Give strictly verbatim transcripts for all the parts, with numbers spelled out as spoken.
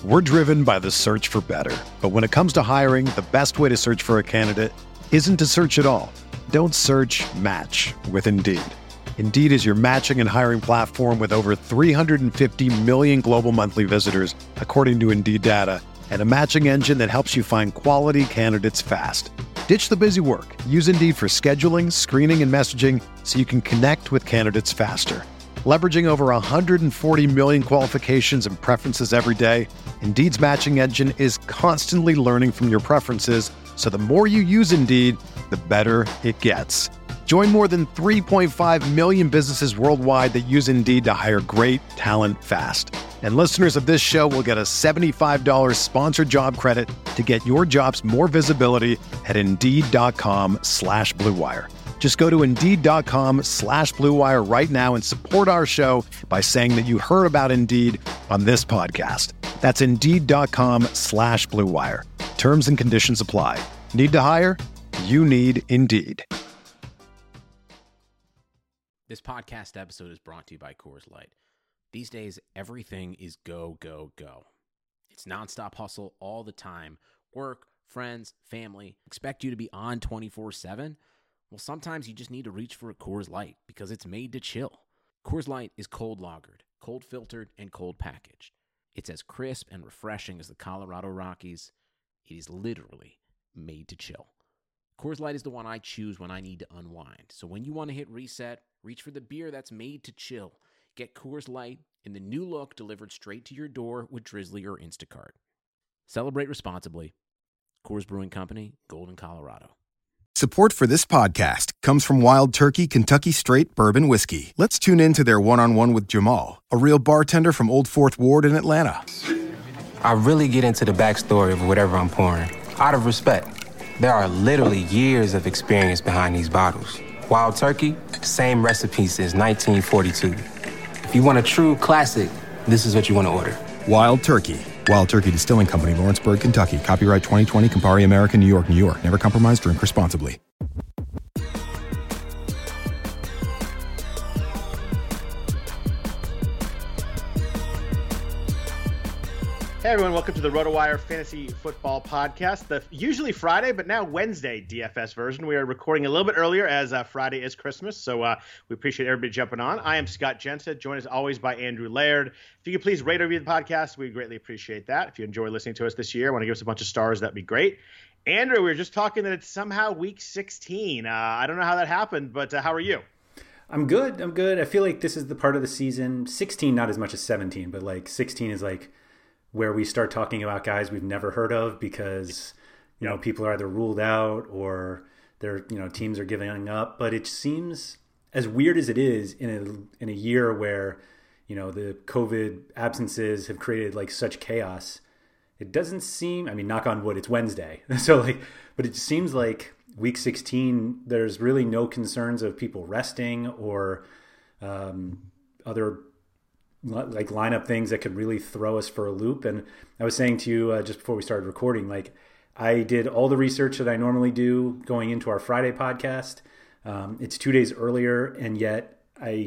We're driven by the search for better. But when it comes to hiring, the best way to search for a candidate isn't to search at all. Don't search, match with Indeed. Indeed is your matching and hiring platform with over three hundred fifty million global monthly visitors, according to Indeed data, and a matching engine that helps you find quality candidates fast. Ditch the busy work. Use Indeed for scheduling, screening, and messaging so you can connect with candidates faster. Leveraging over one hundred forty million qualifications and preferences every day, Indeed's matching engine is constantly learning from your preferences, so the more you use Indeed, the better it gets. Join more than three point five million businesses worldwide that use Indeed to hire great talent fast. And listeners of this show will get a seventy-five dollars sponsored job credit to get your jobs more visibility at Indeed.com slash Blue Wire. Just go to Indeed.com slash Blue Wire right now and support our show by saying that you heard about Indeed on this podcast. That's Indeed.com slash Blue Wire. Terms and conditions apply. Need to hire? You need Indeed. This podcast episode is brought to you by Coors Light. These days, everything is go, go, go. It's nonstop hustle all the time. Work, friends, family, expect you to be on twenty-four seven. Well, sometimes you just need to reach for a Coors Light because it's made to chill. Coors Light is cold lagered, cold filtered, and cold packaged. It's as crisp and refreshing as the Colorado Rockies. It is literally made to chill. Coors Light is the one I choose when I need to unwind. So when you want to hit reset, reach for the beer that's made to chill. Get Coors Light in the new look delivered straight to your door with Drizzly or Instacart. Celebrate responsibly. Coors Brewing Company, Golden, Colorado. Support for this podcast comes from Wild Turkey Kentucky Straight Bourbon Whiskey. Let's tune in to their one-on-one with Jamal, a real bartender from Old Fourth Ward in Atlanta. I really get into the backstory of whatever I'm pouring, out of respect. There are literally years of experience behind these bottles. Wild Turkey, same recipe since nineteen forty-two. If you want a true classic, this is what you want to order. Wild Turkey. Wild Turkey Distilling Company, Lawrenceburg, Kentucky. Copyright twenty twenty, Campari American, New York, New York. Never compromise, drink responsibly. Hey everyone, welcome to the RotoWire Fantasy Football Podcast, the usually Friday, but now Wednesday D F S version. We are recording a little bit earlier as uh, Friday is Christmas, so uh, we appreciate everybody jumping on. I am Scott Jensen, joined as always by Andrew Laird. If you could please rate or review the podcast, we greatly appreciate that. If you enjoy listening to us this year, want to give us a bunch of stars, that'd be great. Andrew, we were just talking that it's somehow week sixteen. Uh, I don't know how that happened, but uh, how are you? I'm good. I'm good. I feel like this is the part of the season, sixteen, not as much as seventeen, but like sixteen is like where we start talking about guys we've never heard of because, you know, people are either ruled out or their, you know, teams are giving up. But it seems, as weird as it is, in a in a year where, you know, the COVID absences have created like such chaos, it doesn't seem, I mean, knock on wood, it's Wednesday. So like, but it seems like week sixteen, there's really no concerns of people resting or um, other like lineup things that could really throw us for a loop. And I was saying to you uh, just before we started recording, like I did all the research that I normally do going into our Friday podcast. Um, it's two days earlier, and yet I,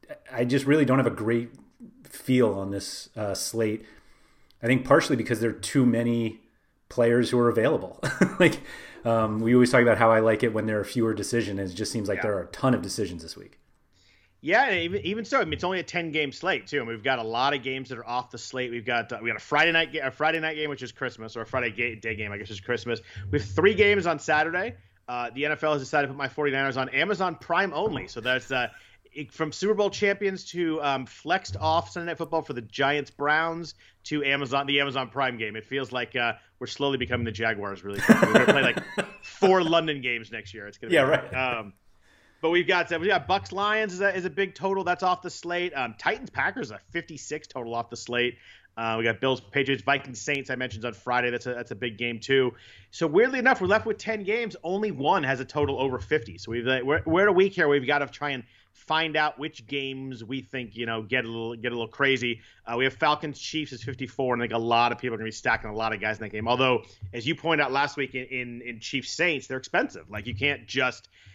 I just really don't have a great feel on this uh, slate. I think partially because there are too many players who are available. like um, we always talk about how I like it when there are fewer decisions. It just seems like yeah. there are a ton of decisions this week. Yeah, and even even so, I mean, it's only a ten-game slate too, and we've got a lot of games that are off the slate. We've got uh, we got a Friday night a Friday night game, which is Christmas, or a Friday ga- day game, I guess, is Christmas. We have three games on Saturday. Uh, the N F L has decided to put my 49ers on Amazon Prime only, so that's uh, it, from Super Bowl champions to um, flexed off Sunday Night Football for the Giants Browns to Amazon the Amazon Prime game. It feels like uh, we're slowly becoming the Jaguars. Really, quickly. We're gonna play like four London games next year. It's gonna be yeah, right. Um, But we've got we got Bucks Lions is a, is a big total that's off the slate. Um, Titans Packers a fifty-six total off the slate. Uh, we got Bills Patriots Vikings Saints I mentioned on Friday. That's a that's a big game too. So weirdly enough, we're left with ten games. Only one has a total over fifty. So we've we're, we're at a week here. We've got to try and find out which games we think you know get a little get a little crazy. Uh, we have Falcons Chiefs is fifty-four, and I think a lot of people are going to be stacking a lot of guys in that game. Although, as you pointed out last week in in, in Chiefs Saints, they're expensive. Like you can't just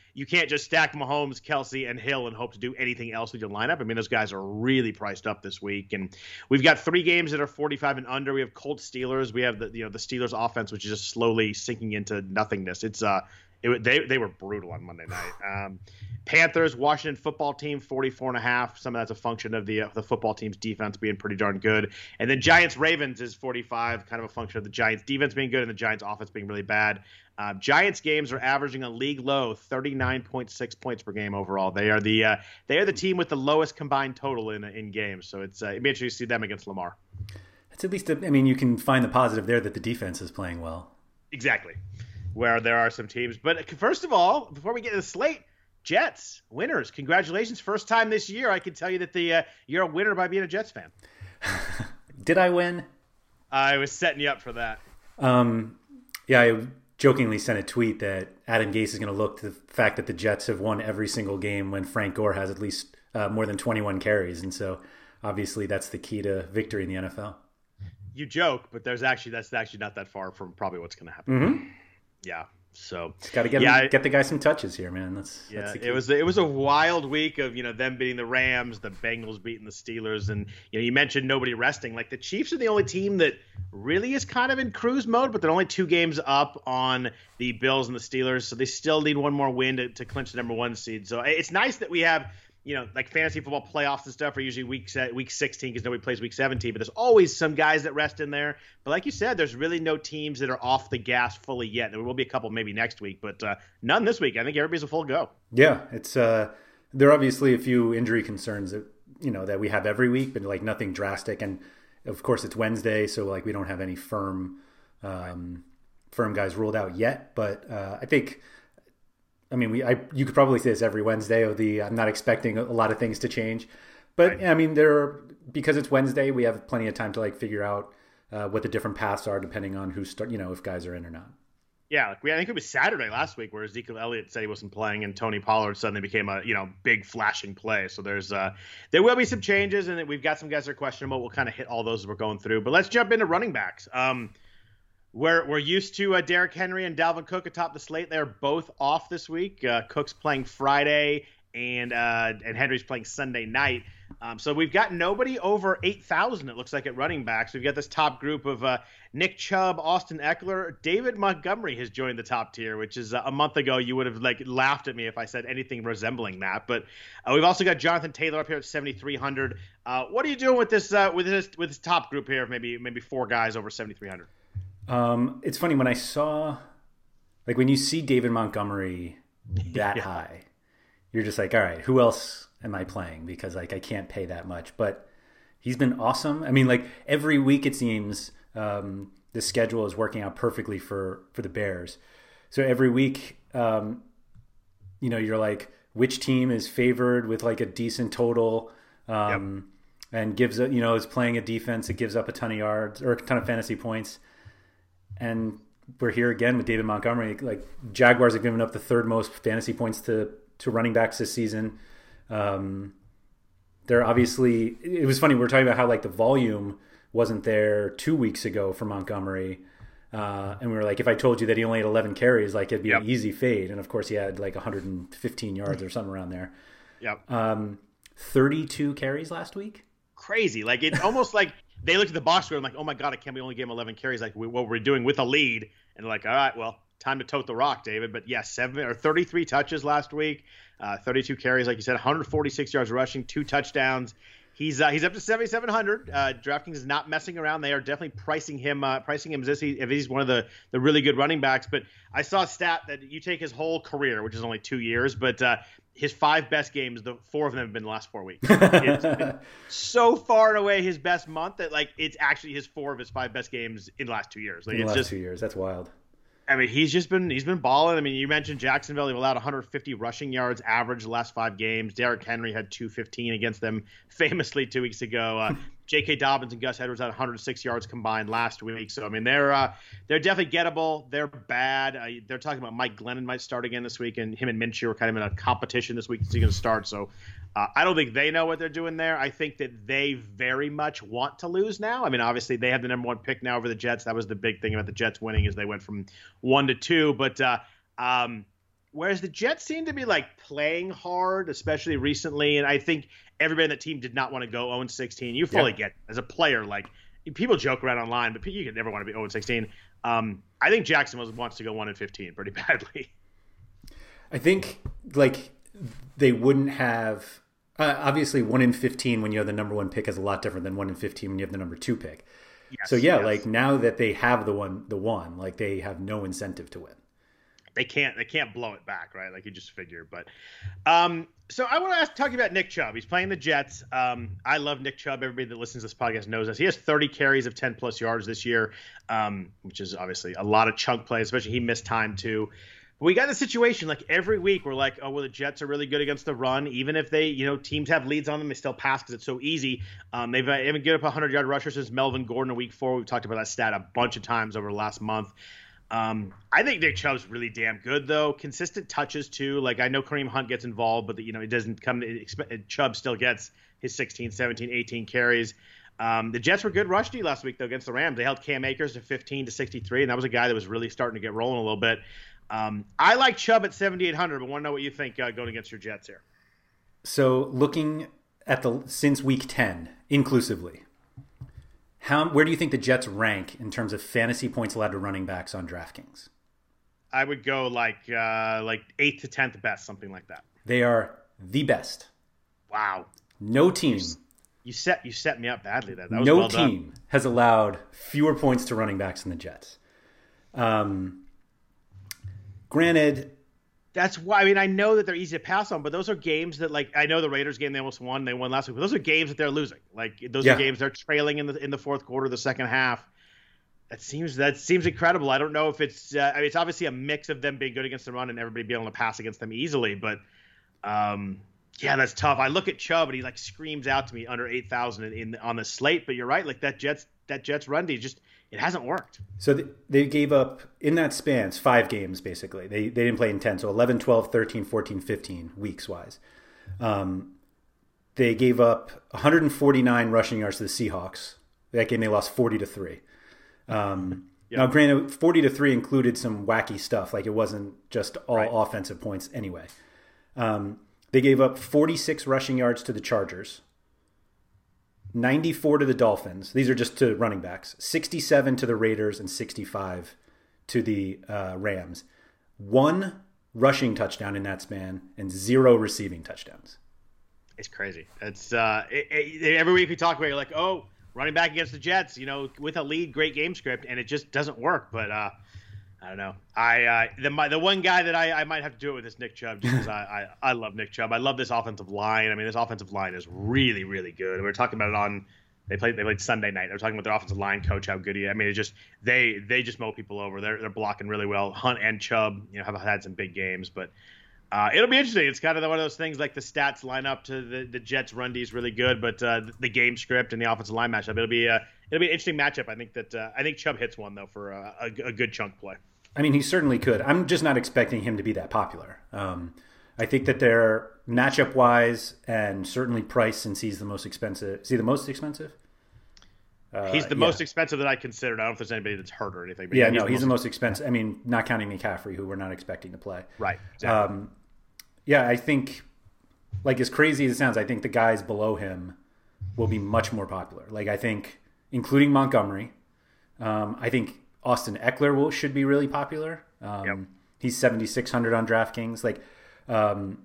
you can't just stack Mahomes, Kelsey, and Hill and hope to do anything else with your lineup. I mean, those guys are really priced up this week, and we've got three games that are forty-five and under. We have Colts Steelers. We have the you know the Steelers offense, which is just slowly sinking into nothingness. It's uh, it, they they were brutal on Monday night. Um, Panthers, Washington football team, forty-four and a half. Some of that's a function of the uh, the football team's defense being pretty darn good. And then Giants Ravens is forty-five, kind of a function of the Giants defense being good and the Giants offense being really bad. Uh, Giants games are averaging a league low thirty-nine point six points per game overall. They are the uh, they are the team with the lowest combined total in in games. So it's uh, it'd be interesting to see them against Lamar. It's at least a, I mean, you can find the positive there that the defense is playing well. Exactly, where there are some teams. But first of all, before we get to the slate, Jets winners, congratulations! First time this year, I can tell you that the uh, you're a winner by being a Jets fan. Did I win? I was setting you up for that. Um, yeah, I jokingly sent a tweet that Adam Gase is going to look to the fact that the Jets have won every single game when Frank Gore has at least uh, more than twenty-one carries, and so obviously that's the key to victory in the N F L. You joke, but there's actually that's actually not that far from probably what's going to happen. Mm-hmm. Yeah. So got to get yeah, him, get the guy some touches here, man. That's yeah. That's the key. It was it was a wild week of you know them beating the Rams, the Bengals beating the Steelers, and you know you mentioned nobody resting. Like the Chiefs are the only team that really is kind of in cruise mode, but they're only two games up on the Bills and the Steelers, so they still need one more win to, to clinch the number one seed. So it's nice that we have. You know, like fantasy football playoffs and stuff are usually week week sixteen because nobody plays week seventeen. But there's always some guys that rest in there. But like you said, there's really no teams that are off the gas fully yet. There will be a couple maybe next week, but uh, none this week. I think everybody's a full go. Yeah, it's uh, there are obviously a few injury concerns that you know that we have every week, but like nothing drastic. And of course, it's Wednesday, so like we don't have any firm um, firm guys ruled out yet. But uh, I think. I mean, we I you could probably say this every Wednesday. Of the I'm not expecting a lot of things to change, but right. I mean, there are, because it's Wednesday, we have plenty of time to like figure out uh, what the different paths are depending on who start. You know, if guys are in or not. Yeah, like we I think it was Saturday last week where Ezekiel Elliott said he wasn't playing, and Tony Pollard suddenly became a you know big flashing play. So there's uh there will be some changes, and we've got some guys that are questionable. We'll kind of hit all those as we're going through. But let's jump into running backs. Um. We're, we're used to uh, Derrick Henry and Dalvin Cook atop the slate. They're both off this week. Uh, Cook's playing Friday, and uh, and Henry's playing Sunday night. Um, so we've got nobody over eight thousand, it looks like, at running backs. We've got this top group of uh, Nick Chubb, Austin Eckler. David Montgomery has joined the top tier, which is uh, a month ago you would have like laughed at me if I said anything resembling that. But uh, we've also got Jonathan Taylor up here at seventy-three hundred. Uh, what are you doing with this uh, with this with this top group here of maybe maybe four guys over seventy-three hundred? Um, it's funny when I saw, like when you see David Montgomery that yeah. high, you're just like, all right, who else am I playing? Because like I can't pay that much, but he's been awesome. I mean, like every week it seems um, the schedule is working out perfectly for for the Bears. So every week, um, you know, you're like, which team is favored with like a decent total, um, yep. and gives a, you know is playing a defense that gives up a ton of yards or a ton of fantasy points. And we're here again with David Montgomery. Like Jaguars have given up the third most fantasy points to, to running backs this season. Um, they're obviously, it was funny. We were talking about how like the volume wasn't there two weeks ago for Montgomery. Uh, and we were like, if I told you that he only had eleven carries, like it'd be yep. an easy fade. And of course he had like one hundred fifteen yards or something around there. Yep. Um, thirty-two carries last week. Crazy. Like it's almost like, they looked at the box score and like, oh my God, I can't we only gave him eleven carries like we, what we're doing with a lead. And they're like, all right, well, time to tote the rock, David. But yeah, seven or thirty-three touches last week, uh, thirty-two carries, like you said, one hundred forty-six yards rushing, two touchdowns. He's uh, he's up to seventy-seven hundred. Uh, DraftKings is not messing around. They are definitely pricing him uh, pricing him as if, he, if he's one of the, the really good running backs. But I saw a stat that you take his whole career, which is only two years, but uh, his five best games, the four of them have been the last four weeks. It's been so far and away his best month that like it's actually his four of his five best games in the last two years. Like, in the it's last just, two years, that's wild. I mean, he's just been he's been balling. I mean, you mentioned Jacksonville. They've allowed one hundred fifty rushing yards average the last five games. Derrick Henry had two fifteen against them famously two weeks ago. Uh, J K. Dobbins and Gus Edwards had one hundred six yards combined last week. So, I mean, they're uh, they're definitely gettable. They're bad. Uh, they're talking about Mike Glennon might start again this week, and him and Minshew are kind of in a competition this week. Is he going to start? So, uh, I don't think they know what they're doing there. I think that they very much want to lose now. I mean, obviously, they have the number one pick now over the Jets. That was the big thing about the Jets winning is they went from one to two. But, uh, um, Whereas the Jets seem to be like playing hard, especially recently. And I think everybody in the team did not want to go oh and sixteen. You fully yeah. get as a player, like people joke around online, but you could never want to be oh and sixteen. Um, I think Jacksonville wants to go one and fifteen pretty badly. I think like they wouldn't have uh, obviously one in fifteen when you have the number one pick is a lot different than one in fifteen when you have the number two pick. Yes, so yeah, yes. like now that they have the one, the one, like they have no incentive to win. They can't, they can't blow it back, right? Like you just figure. But um, so I want to ask, talk about Nick Chubb. He's playing the Jets. Um, I love Nick Chubb. Everybody that listens to this podcast knows this. He has thirty carries of ten plus yards this year, um, which is obviously a lot of chunk plays. Especially he missed time too. We got the situation like every week we're like, oh, well, the Jets are really good against the run. Even if they, you know, teams have leads on them, they still pass because it's so easy. Um, they've they haven't given up a hundred-yard rusher since Melvin Gordon in week four. We've talked about that stat a bunch of times over the last month. Um, I think Nick Chubb's really damn good, though. Consistent touches, too. Like, I know Kareem Hunt gets involved, but, you know, it doesn't come – Chubb still gets his sixteen, seventeen, eighteen carries. Um, the Jets were good rush D last week, though, against the Rams. They held Cam Akers to fifteen to sixty-three, and that was a guy that was really starting to get rolling a little bit. Um, I like Chubb at seventy-eight hundred, but want to know what you think uh, going against your Jets here. So looking at the since week ten, inclusively, how where do you think the Jets rank in terms of fantasy points allowed to running backs on DraftKings? I would go like uh, like eighth to tenth best, something like that. They are the best. Wow. No team. You, you set you set me up badly there. That was no well team done. has allowed fewer points to running backs than the Jets. Um. Granted, that's why I mean I know that they're easy to pass on, but those are games that like I know the Raiders game they almost won, they won last week, but those are games that they're losing. Like those yeah. are games they're trailing in the in the fourth quarter, the second half. That seems that seems incredible. I don't know if it's uh, I mean it's obviously a mix of them being good against the run and everybody being able to pass against them easily, but um, yeah, that's tough. I look at Chubb and he like screams out to me under eight thousand in, in on the slate, but you're right, like that Jets that Jets run D just it hasn't worked. So they gave up, in that span, five games, basically. They they didn't play in ten, so eleven, twelve, thirteen, fourteen, fifteen, weeks-wise. Um, they gave up one hundred forty-nine rushing yards to the Seahawks. That game they lost forty to three. Um, yep. Now, granted, forty to three included some wacky stuff. Like, it wasn't just all right. offensive points anyway. Um, they gave up forty-six rushing yards to the Chargers. ninety-four to the Dolphins. These are just to running backs. sixty-seven to the Raiders and sixty-five to the uh, Rams. One rushing touchdown in that span and zero receiving touchdowns. It's crazy. It's uh, it, it, every week we talk about it, you're like, oh, running back against the Jets, you know, with a lead, great game script, and it just doesn't work. But uh, I don't know. I uh, the my, the one guy that I, I might have to do it with is Nick Chubb, just because I, I I love Nick Chubb. I love this offensive line. I mean, this offensive line is really really good. And we were talking about it on they played they played Sunday night. They were talking about their offensive line coach, how good he is. I mean, it just they they just mow people over. They're they're blocking really well. Hunt and Chubb, you know, have had some big games, but uh, it'll be interesting. It's kind of one of those things like the stats line up to the, the Jets run D is really good, but uh, the game script and the offensive line matchup, it'll be a it'll be an interesting matchup. I think that uh, I think Chubb hits one though for a, a, a good chunk play. I mean, he certainly could. I'm just not expecting him to be that popular. Um, I think that they're matchup-wise and certainly price, since he's the most expensive. Is he the most expensive? Uh, he's the yeah. most expensive that I considered. I don't know if there's anybody that's hurt or anything. But yeah, he's no, the he's most the most expensive. I mean, not counting McCaffrey, who we're not expecting to play. Right. Exactly. Um, yeah, I think, like as crazy as it sounds, I think the guys below him will be much more popular. Like I think, including Montgomery, um, I think Austin Eckler will should be really popular. Um, yep. He's seventy-six hundred on DraftKings. Like um,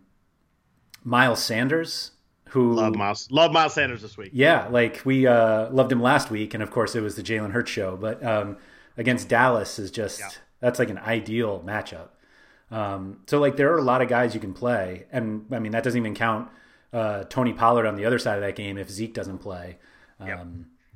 Miles Sanders, who love Miles, love Miles Sanders this week. Yeah, like we uh, loved him last week, and of course it was the Jalen Hurts show. But um, against Dallas is just yeah. that's like an ideal matchup. Um, so like there are a lot of guys you can play, and I mean that doesn't even count uh, Tony Pollard on the other side of that game if Zeke doesn't play. Um, yep.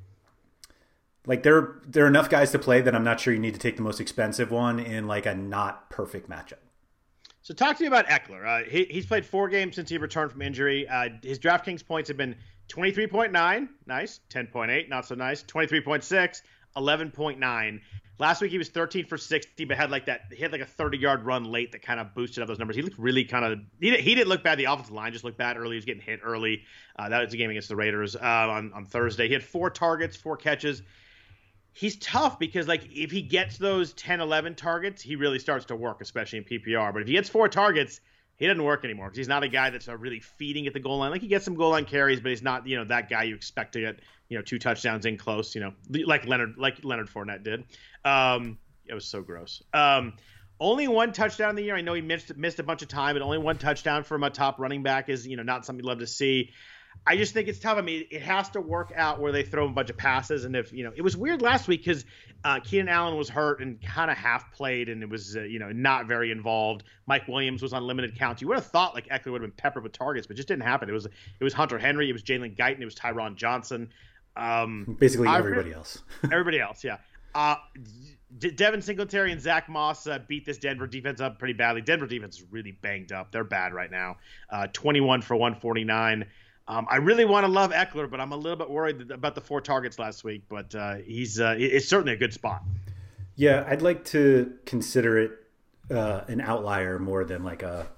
Like there, there are enough guys to play that I'm not sure you need to take the most expensive one in like a not perfect matchup. So talk to me about Eckler. Uh, he, he's played four games since he returned from injury. Uh, his DraftKings points have been twenty-three point nine, nice, ten point eight, not so nice, twenty-three point six, eleven point nine. Last week he was thirteen for sixty, but had like that he had like a thirty-yard run late that kind of boosted up those numbers. He looked really kind of he, he didn't look bad. The offensive line just looked bad early. He was getting hit early. Uh, that was the game against the Raiders uh, on on Thursday. He had four targets, four catches. he's tough because, like, if he gets those ten, eleven targets, he really starts to work, especially in P P R. But if he gets four targets, he doesn't work anymore because he's not a guy that's uh, really feeding at the goal line. Like, he gets some goal line carries, but he's not, you know, that guy you expect to get, you know, two touchdowns in close, you know, like Leonard, like Leonard Fournette did. Um, it was so gross. Um, only one touchdown in the year. I know he missed missed a bunch of time, but only one touchdown from a top running back is, you know, not something you'd love to see. I just think it's tough. I mean, it has to work out where they throw him a bunch of passes. And if, you know, it was weird last week because uh, Keenan Allen was hurt and kind of half played and it was, uh, you know, not very involved. Mike Williams was on limited counts. You would have thought like Eckler would have been peppered with targets, but it just didn't happen. It was it was Hunter Henry, it was Jalen Guyton, it was Tyron Johnson. Um, Basically everybody I, else. everybody else, yeah. Uh, D- Devin Singletary and Zach Moss uh, beat this Denver defense up pretty badly. Denver defense is really banged up. They're bad right now. Uh, twenty-one for one forty-nine. Um, I really want to love Eckler, but I'm a little bit worried about the four targets last week. But uh, he's uh, it's certainly a good spot. Yeah, I'd like to consider it uh, an outlier more than like a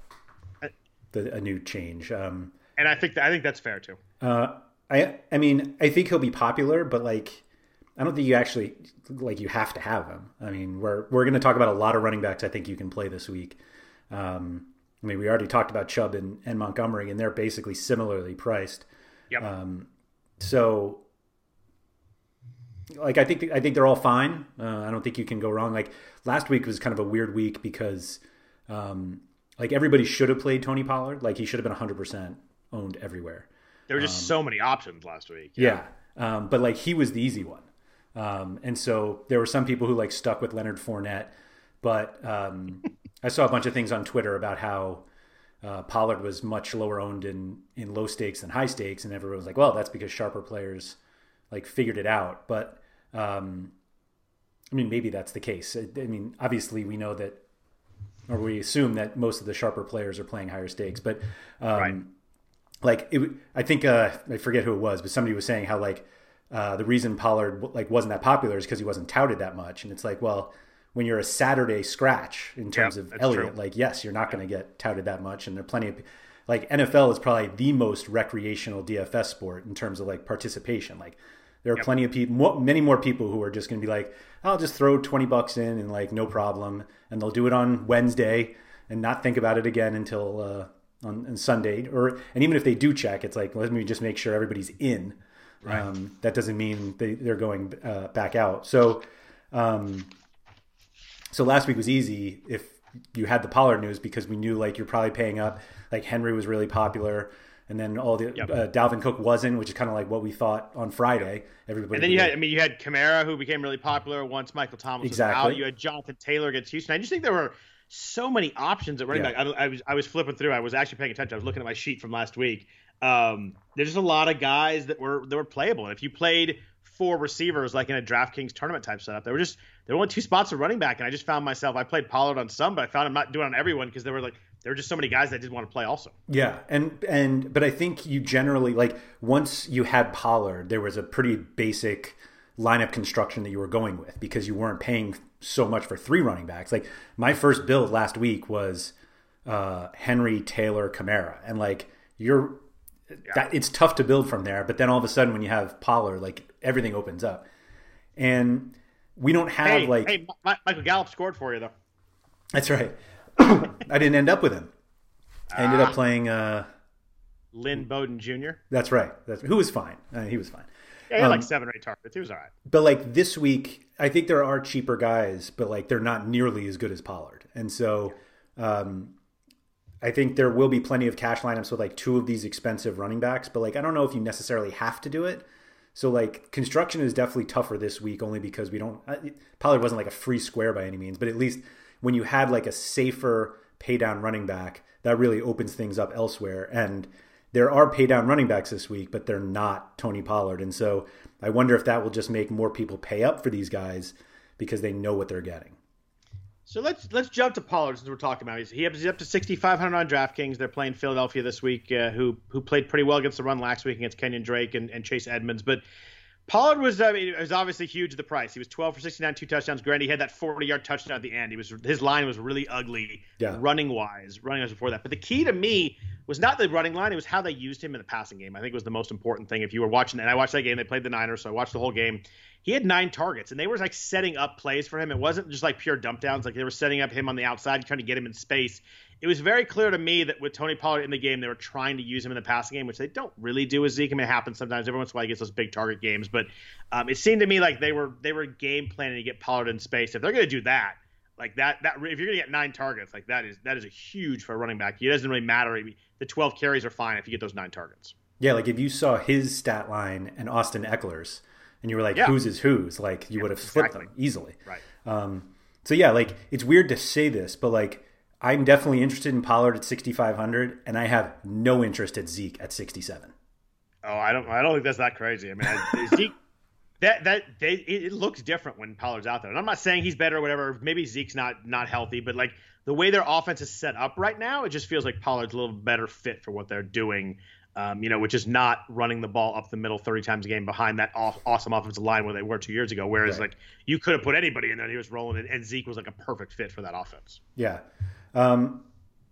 a new change. Um, and I think that, I think that's fair too. Uh, I I mean I think he'll be popular, but like I don't think you actually like you have to have him. I mean we're we're going to talk about a lot of running backs I think you can play this week. Um, I mean, we already talked about Chubb and, and Montgomery, and they're basically similarly priced. Yep. Um, so, like, I think I think they're all fine. Uh, I don't think you can go wrong. Like last week was kind of a weird week because, um, like, everybody should have played Tony Pollard. Like he should have been one hundred percent owned everywhere. There were just um, so many options last week. Yeah, yeah. Um, but like he was the easy one, um, and so there were some people who like stuck with Leonard Fournette, but. Um, I saw a bunch of things on Twitter about how uh, Pollard was much lower owned in, in low stakes than high stakes. And everyone was like, well, that's because sharper players like figured it out. But um, I mean, maybe that's the case. I, I mean, obviously we know that, or we assume that most of the sharper players are playing higher stakes, but um, right. like it, I think, uh, I forget who it was, but somebody was saying how like uh, the reason Pollard like wasn't that popular is because he wasn't touted that much. And it's like, well, when you're a Saturday scratch in terms yep, of Elliott, true. like, yes, you're not going to get touted that much. And there are plenty of, like, N F L is probably the most recreational D F S sport in terms of, like, participation. Like, there are yep. plenty of people, more, many more people who are just going to be like, I'll just throw twenty bucks in and, like, no problem. And they'll do it on Wednesday and not think about it again until uh, on, on Sunday. Or, and even if they do check, it's like, let me just make sure everybody's in. Right. Um, that doesn't mean they, they're going uh, back out. So, um, So last week was easy if you had the Pollard news because we knew like you're probably paying up. Like Henry was really popular, and then all the yep. uh, Dalvin Cook wasn't, which is kind of like what we thought on Friday. Everybody. And then you had, I mean, you had Kamara who became really popular once Michael Thomas exactly. was out. You had Jonathan Taylor against Houston. I just think there were so many options at running yeah. back. I, I was I was flipping through. I was actually paying attention. I was looking at my sheet from last week. Um, there's just a lot of guys that were that were playable. And if you played four receivers like in a DraftKings tournament type setup, there were just there were only two spots of running back, and I just found myself I played Pollard on some, but I found I'm not doing it on everyone because there were like there were just so many guys that I didn't want to play also. Yeah, and and but I think you generally like once you had Pollard, there was a pretty basic lineup construction that you were going with because you weren't paying so much for three running backs. Like my first build last week was uh, Henry, Taylor, Kamara, and like you're. Yeah. That, it's tough to build from there, but then all of a sudden when you have Pollard, like everything opens up, and we don't have hey, like. Hey, Michael Gallup scored for you though. That's right. I didn't end up with him. I ended up playing uh, Lynn Bowden Junior That's right. That's who was fine. Uh, he was fine. Yeah, he had um, like seven or eight targets. He was all right. But like this week, I think there are cheaper guys, but like they're not nearly as good as Pollard, and so. Um, I think there will be plenty of cash lineups with like two of these expensive running backs, but like I don't know if you necessarily have to do it. So like construction is definitely tougher this week only because we don't Pollard wasn't like a free square by any means, but at least when you had like a safer pay down running back, that really opens things up elsewhere. And there are pay down running backs this week, but they're not Tony Pollard. And so I wonder if that will just make more people pay up for these guys because they know what they're getting. So let's let's jump to Pollard since we're talking about. He's, he he's up to sixty-five hundred on DraftKings. They're playing Philadelphia this week, uh, who who played pretty well against the run last week against Kenyon Drake and, and Chase Edmonds. But Pollard was I mean, was obviously huge the price. He was twelve for sixty-nine, two touchdowns. Granted, he had that forty-yard touchdown at the end. He was his line was really ugly, yeah. running wise, running wise before that. But the key to me was not the running line; it was how they used him in the passing game. I think was the most important thing. If you were watching, and I watched that game, they played the Niners, so I watched the whole game. he had nine targets, and they were like setting up plays for him. It wasn't just like pure dump downs. Like they were setting up him on the outside, trying to get him in space. It was very clear to me that with Tony Pollard in the game, they were trying to use him in the passing game, which they don't really do with Zeke. I mean, it happens sometimes. Every once in a while, he gets those big target games. But um, it seemed to me like they were they were game planning to get Pollard in space. If they're going to do that, like that, that if you're going to get nine targets, like that is that is a huge for a running back. It doesn't really matter. The twelve carries are fine if you get those nine targets. Yeah, like if you saw his stat line and Austin Eckler's, and you were like, yeah. whose is whose? Like you yeah, would have flipped exactly. them easily. Right. Um, so yeah, like it's weird to say this, but like I'm definitely interested in Pollard at sixty-five hundred, and I have no interest at Zeke at sixty-seven. Oh, I don't. I don't think that's that crazy. I mean, I, Zeke. That that they, it looks different when Pollard's out there, and I'm not saying he's better or whatever. Maybe Zeke's not not healthy, but like the way their offense is set up right now, it just feels like Pollard's a little better fit for what they're doing. Um, you know, which is not running the ball up the middle thirty times a game behind that off, awesome offensive line where they were two years ago. Whereas right. like you could have put anybody in there, and he was rolling, and, and Zeke was like a perfect fit for that offense. Yeah. Um,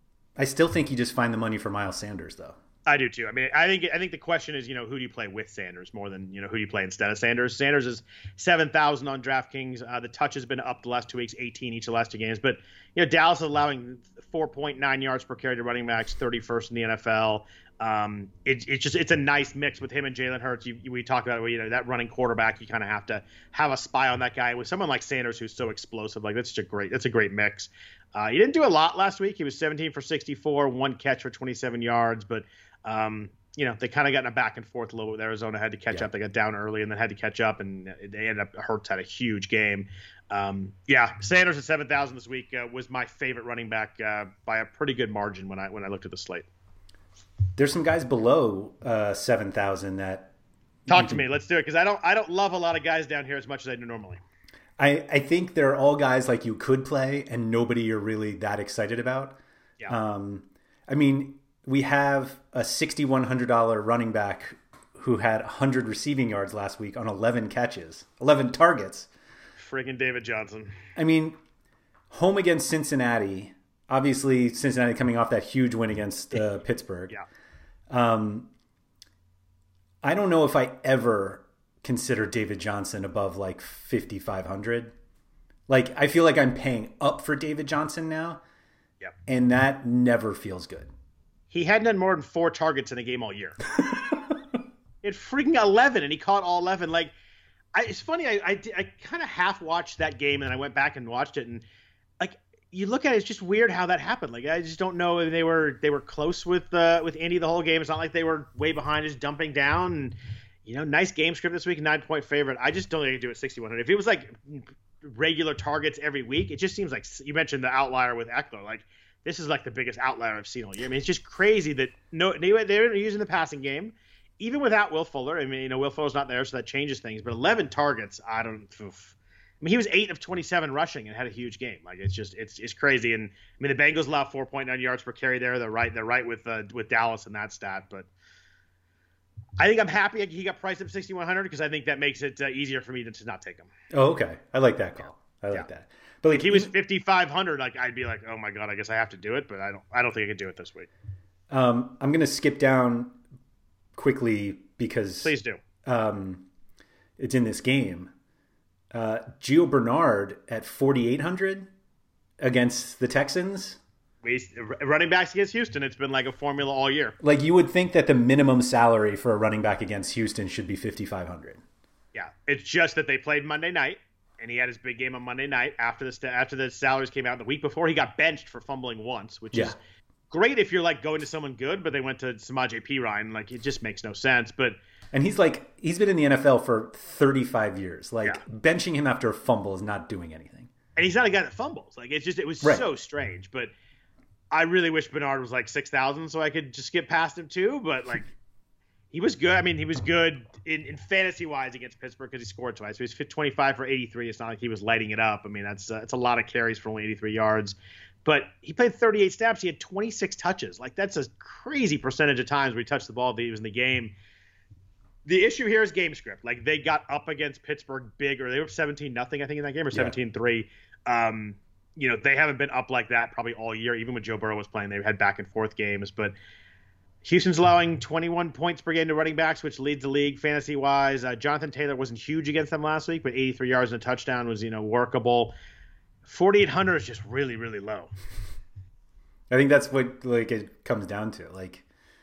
I still think you just find the money for Miles Sanders, though. I do too. I mean, I think I think the question is, you know, who do you play with Sanders more than, you know, who do you play instead of Sanders? Sanders is seven thousand on DraftKings. Uh, the touch has been up the last two weeks, eighteen each of the last two games. But, you know, Dallas is allowing four point nine yards per carry to running backs, thirty-first in the N F L. Um, it, it's just it's a nice mix with him and Jalen Hurts. You, you, we talked about, you know, that running quarterback. You kind of have to have a spy on that guy. With someone like Sanders who's so explosive, like that's just a great that's a great mix. Uh, he didn't do a lot last week. He was seventeen for sixty-four, one catch for twenty-seven yards, but um, you know, they kind of got in a back and forth a little bit. Arizona had to catch yeah. up. They got down early and then had to catch up, and they ended up Hurts had a huge game. Um, yeah, Sanders at seven thousand this week uh, was my favorite running back uh, by a pretty good margin when I when I looked at the slate. There's some guys below uh, seven thousand that talk to me. Let's do it because I don't I don't love a lot of guys down here as much as I do normally. I, I think they're all guys like you could play and nobody you're really that excited about. Yeah. Um, I mean, we have a sixty-one hundred dollars running back who had one hundred receiving yards last week on eleven catches, eleven targets. Freaking David Johnson. I mean, home against Cincinnati. Obviously, Cincinnati coming off that huge win against uh, Pittsburgh. Yeah. Um, I don't know if I ever consider David Johnson above like fifty-five hundred. Like, I feel like I'm paying up for David Johnson now. Yeah. And that never feels good. He hadn't done more than four targets in a game all year. He had freaking eleven, and he caught all eleven. Like, I, it's funny. I I, I kind of half watched that game, and I went back and watched it, and like you look at it, it's just weird how that happened. Like, I just don't know if they were they were close with uh, with Indy the whole game. It's not like they were way behind, just dumping down. And you know, nice game script this week, nine point favorite. I just don't think I could do it sixty-one hundred. If it was like regular targets every week, it just seems like you mentioned the outlier with Eckler. Like, this is like the biggest outlier I've seen all year. I mean, it's just crazy that no they they're using the passing game. Even without Will Fuller, I mean, you know, Will Fuller's not there, so that changes things. But eleven targets, I don't. Oof. I mean, he was eight of twenty-seven rushing and had a huge game. Like, it's just, it's it's crazy. And I mean, the Bengals allow four point nine yards per carry there. They're right, they're right with uh, with Dallas in that stat. But I think I'm happy he got priced up sixty-one hundred because I think that makes it uh, easier for me to, to not take him. Oh, okay. I like that call. I like yeah. that. But like, if he was fifty-five hundred, like I'd be like, oh my god, I guess I have to do it. But I don't, I don't think I could do it this week. Um, I'm gonna skip down quickly because please do. Um, it's in this game. Uh, Gio Bernard at forty-eight hundred against the Texans. We running backs against Houston. It's been like a formula all year. Like, you would think that the minimum salary for a running back against Houston should be fifty-five hundred. Yeah, it's just that they played Monday night, and he had his big game on Monday night after the after the salaries came out. The week before, he got benched for fumbling once, which yeah. is great if you're like going to someone good. But they went to Samaje Perine. Like, it just makes no sense. But And he's like, he's been in the N F L for thirty-five years. Like, yeah. benching him after a fumble is not doing anything. And he's not a guy that fumbles. Like, it's just, it was right. so strange. But I really wish Bernard was like six thousand so I could just skip past him too. But like, he was good. I mean, he was good in, in fantasy wise against Pittsburgh because he scored twice. So he's twenty-five for eighty-three. It's not like he was lighting it up. I mean, that's uh, it's a lot of carries for only eighty-three yards. But he played thirty-eight snaps. He had twenty-six touches. Like, that's a crazy percentage of times where he touched the ball that he was in the game. The issue here is game script. Like, they got up against Pittsburgh big, or they were seventeen nothing, I think, in that game, or seventeen three. Yeah. Um, you know, they haven't been up like that probably all year. Even when Joe Burrow was playing, they had back and forth games. But Houston's allowing twenty-one points per game to running backs, which leads the league fantasy-wise. Uh, Jonathan Taylor wasn't huge against them last week, but eighty-three yards and a touchdown was, you know, workable. forty-eight hundred is just really, really low. I think that's what like it comes down to. Like,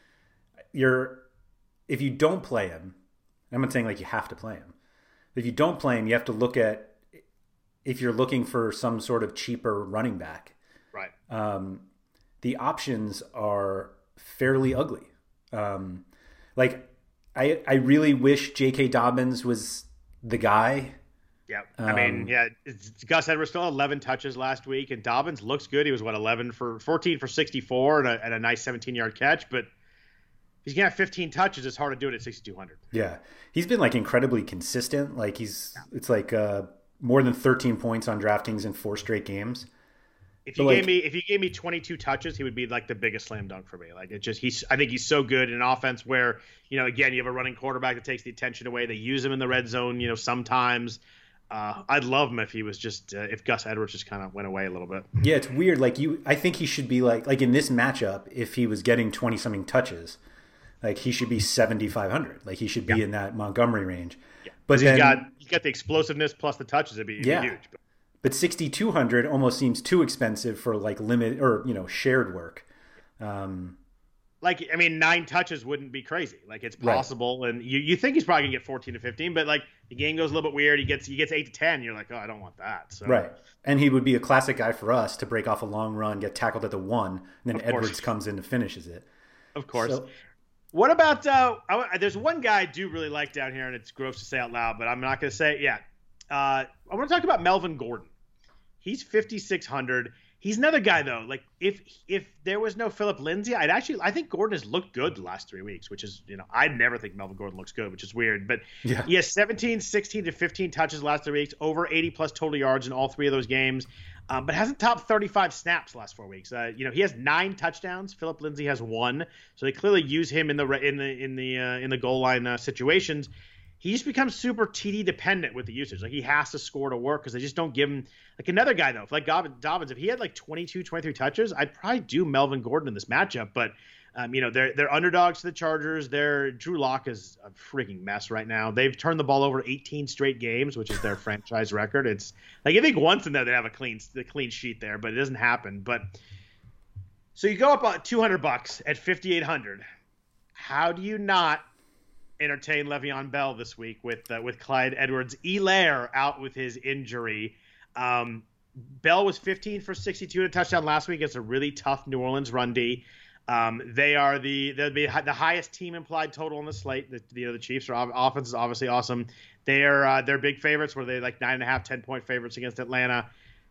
you're if you don't play him, I'm not saying like you have to play him. If you don't play him, you have to look at if you're looking for some sort of cheaper running back. Right. Um, the options are fairly ugly. Um, like I, I really wish J K. Dobbins was the guy. Yeah. I um, mean, yeah, it's, Gus Edwards still eleven touches last week, and Dobbins looks good. He was what, eleven for fourteen for sixty-four and a, and a nice seventeen yard catch, but he's gonna have fifteen touches. It's hard to do it at sixty-two hundred. Yeah. He's been like incredibly consistent. Like he's, yeah. it's like, uh, more than thirteen points on DraftKings in four straight games. If you like, gave me if you gave me twenty-two touches, he would be like the biggest slam dunk for me. Like it just he's I think he's so good in an offense where, you know, again, you have a running quarterback that takes the attention away. They use him in the red zone, you know, sometimes. Uh, I'd love him if he was just uh, if Gus Edwards just kind of went away a little bit. Yeah, it's weird. Like you, I think he should be like like in this matchup, if he was getting twenty something touches, like he should be seventy-five hundred. Like he should be yeah. in that Montgomery range. Yeah. But he's then, got he's got the explosiveness plus the touches. It'd be, it'd yeah. be huge. But. But sixty-two hundred almost seems too expensive for like limit or, you know, shared work. Um, like, I mean, nine touches wouldn't be crazy. Like it's possible. Right. And you, you think he's probably gonna get fourteen to fifteen, but like the game goes a little bit weird. He gets, he gets eight to ten. You're like, oh, I don't want that. So. Right. And he would be a classic guy for us to break off a long run, get tackled at the one, and then Edwards comes in and finishes it. Of course. So, what about, uh, I, there's one guy I do really like down here, and it's gross to say out loud, but I'm not going to say it yet. Uh, I want to talk about Melvin Gordon. He's fifty-six hundred. He's another guy though. Like if if there was no Philip Lindsay, I'd actually I think Gordon has looked good the last three weeks, which is, you know, I never think Melvin Gordon looks good, which is weird. But yeah. he has seventeen, sixteen to fifteen touches the last three weeks, over eighty plus total yards in all three of those games, um, but hasn't topped thirty-five snaps the last four weeks. Uh, you know, he has nine touchdowns. Philip Lindsay has one, so they clearly use him in the in the in the uh, in the goal line uh, situations. He just becomes super T D dependent with the usage. Like he has to score to work because they just don't give him like another guy though. If like Dobbins, if he had like twenty-two, twenty-three touches, I'd probably do Melvin Gordon in this matchup. But um, you know, they're they're underdogs to the Chargers. Their Drew Lock is a freaking mess right now. They've turned the ball over eighteen straight games, which is their franchise record. It's like I think once in there they have a clean the clean sheet there, but it doesn't happen. But so you go up uh, two hundred bucks at fifty-eight hundred. How do you not entertain Le'Veon Bell this week with uh, with Clyde Edwards-Helaire out with his injury? Um, Bell was fifteen for sixty-two and a touchdown last week against a really tough New Orleans run D. Um, they are the they're the, the highest team implied total on the slate. The, you know, the Chiefs' are offense is obviously awesome. They're uh, they're big favorites. Where they like nine and a half, ten point favorites against Atlanta.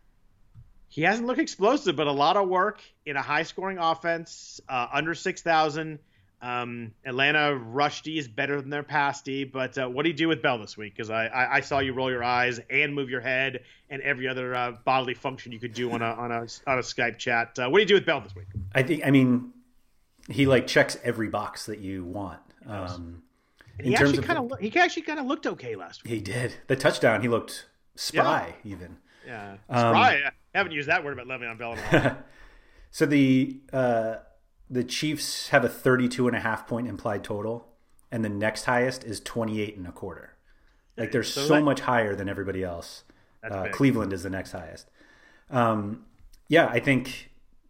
He hasn't looked explosive, but a lot of work in a high scoring offense uh, under six thousand. Um, Atlanta rush D is better than their pass D, but uh, what do you do with Bell this week? Because I, I, I saw you roll your eyes and move your head and every other uh, bodily function you could do on a on a on a Skype chat. Uh, what do you do with Bell this week? I think I mean he like checks every box that you want. Um, and he actually kind of he actually kind of looked okay last week. He did the touchdown. He looked spry yeah. even. Yeah, spry. Um, I haven't used that word about Le'Veon Bell in a while. So the. Uh, The Chiefs have a thirty-two and a half point implied total, and the next highest is twenty-eight and a quarter. Like they're so, so that, much higher than everybody else. Uh, Cleveland is the next highest. Um, yeah, I think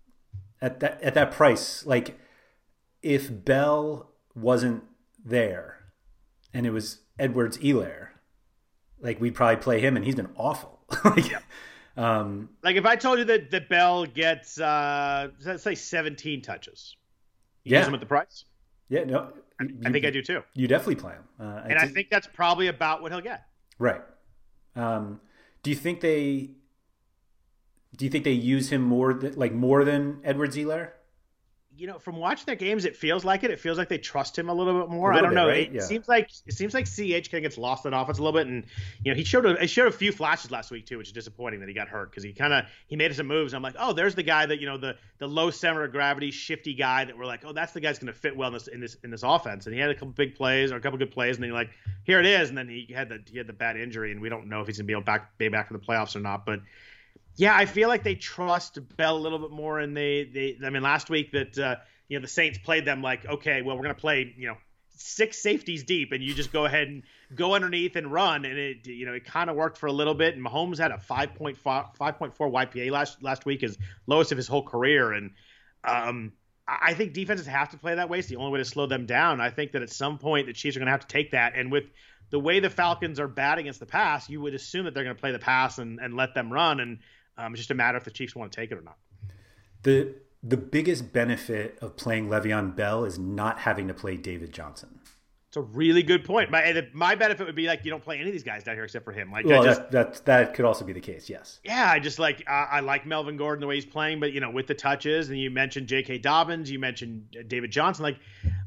at that at that price, like if Bell wasn't there and it was Edwards-Helaire, like we'd probably play him, and he's been awful. like, yeah. Um, like if I told you that, that Bell gets, uh, let's say seventeen touches, you yeah. use him at the price? Yeah, no. I, you, I think I do too. You definitely play him. Uh, and I, I think that's probably about what he'll get. Right. Um, do you think they, do you think they use him more than, like more than Edwards-Helaire? You know, from watching their games, it feels like it. It feels like they trust him a little bit more. Little I don't bit, know. right? It yeah. seems like it seems like C H kind of gets lost in offense a little bit, and you know he showed a he showed a few flashes last week too, which is disappointing that he got hurt because he kind of he made some moves. And I'm like, oh, there's the guy that you know the the low center of gravity, shifty guy that we're like, oh, that's the guy's going to fit well in this in this in this offense. And he had a couple big plays or a couple good plays, and then you're like, here it is. And then he had the he had the bad injury, and we don't know if he's going to be able to back be back for the playoffs or not, but. Yeah, I feel like they trust Bell a little bit more, and they, they I mean, last week that uh, you know, the Saints played them like, okay, well, we're going to play, you know, six safeties deep, and you just go ahead and go underneath and run. And it, you know, it kind of worked for a little bit. And Mahomes had a five point four Y P A last, last week, his lowest of his whole career. And um, I think defenses have to play that way. It's the only way to slow them down. I think that at some point the Chiefs are going to have to take that. And with the way the Falcons are bad against the pass, you would assume that they're going to play the pass and, and let them run. And um, it's just a matter if the Chiefs want to take it or not. The the biggest benefit of playing Le'Veon Bell is not having to play David Johnson. It's a really good point. My my benefit would be like you don't play any of these guys down here except for him. Like, well, I just, that, that that could also be the case. Yes. Yeah, I just like I, I like Melvin Gordon the way he's playing, but you know, with the touches, and you mentioned J K. Dobbins, you mentioned David Johnson. Like,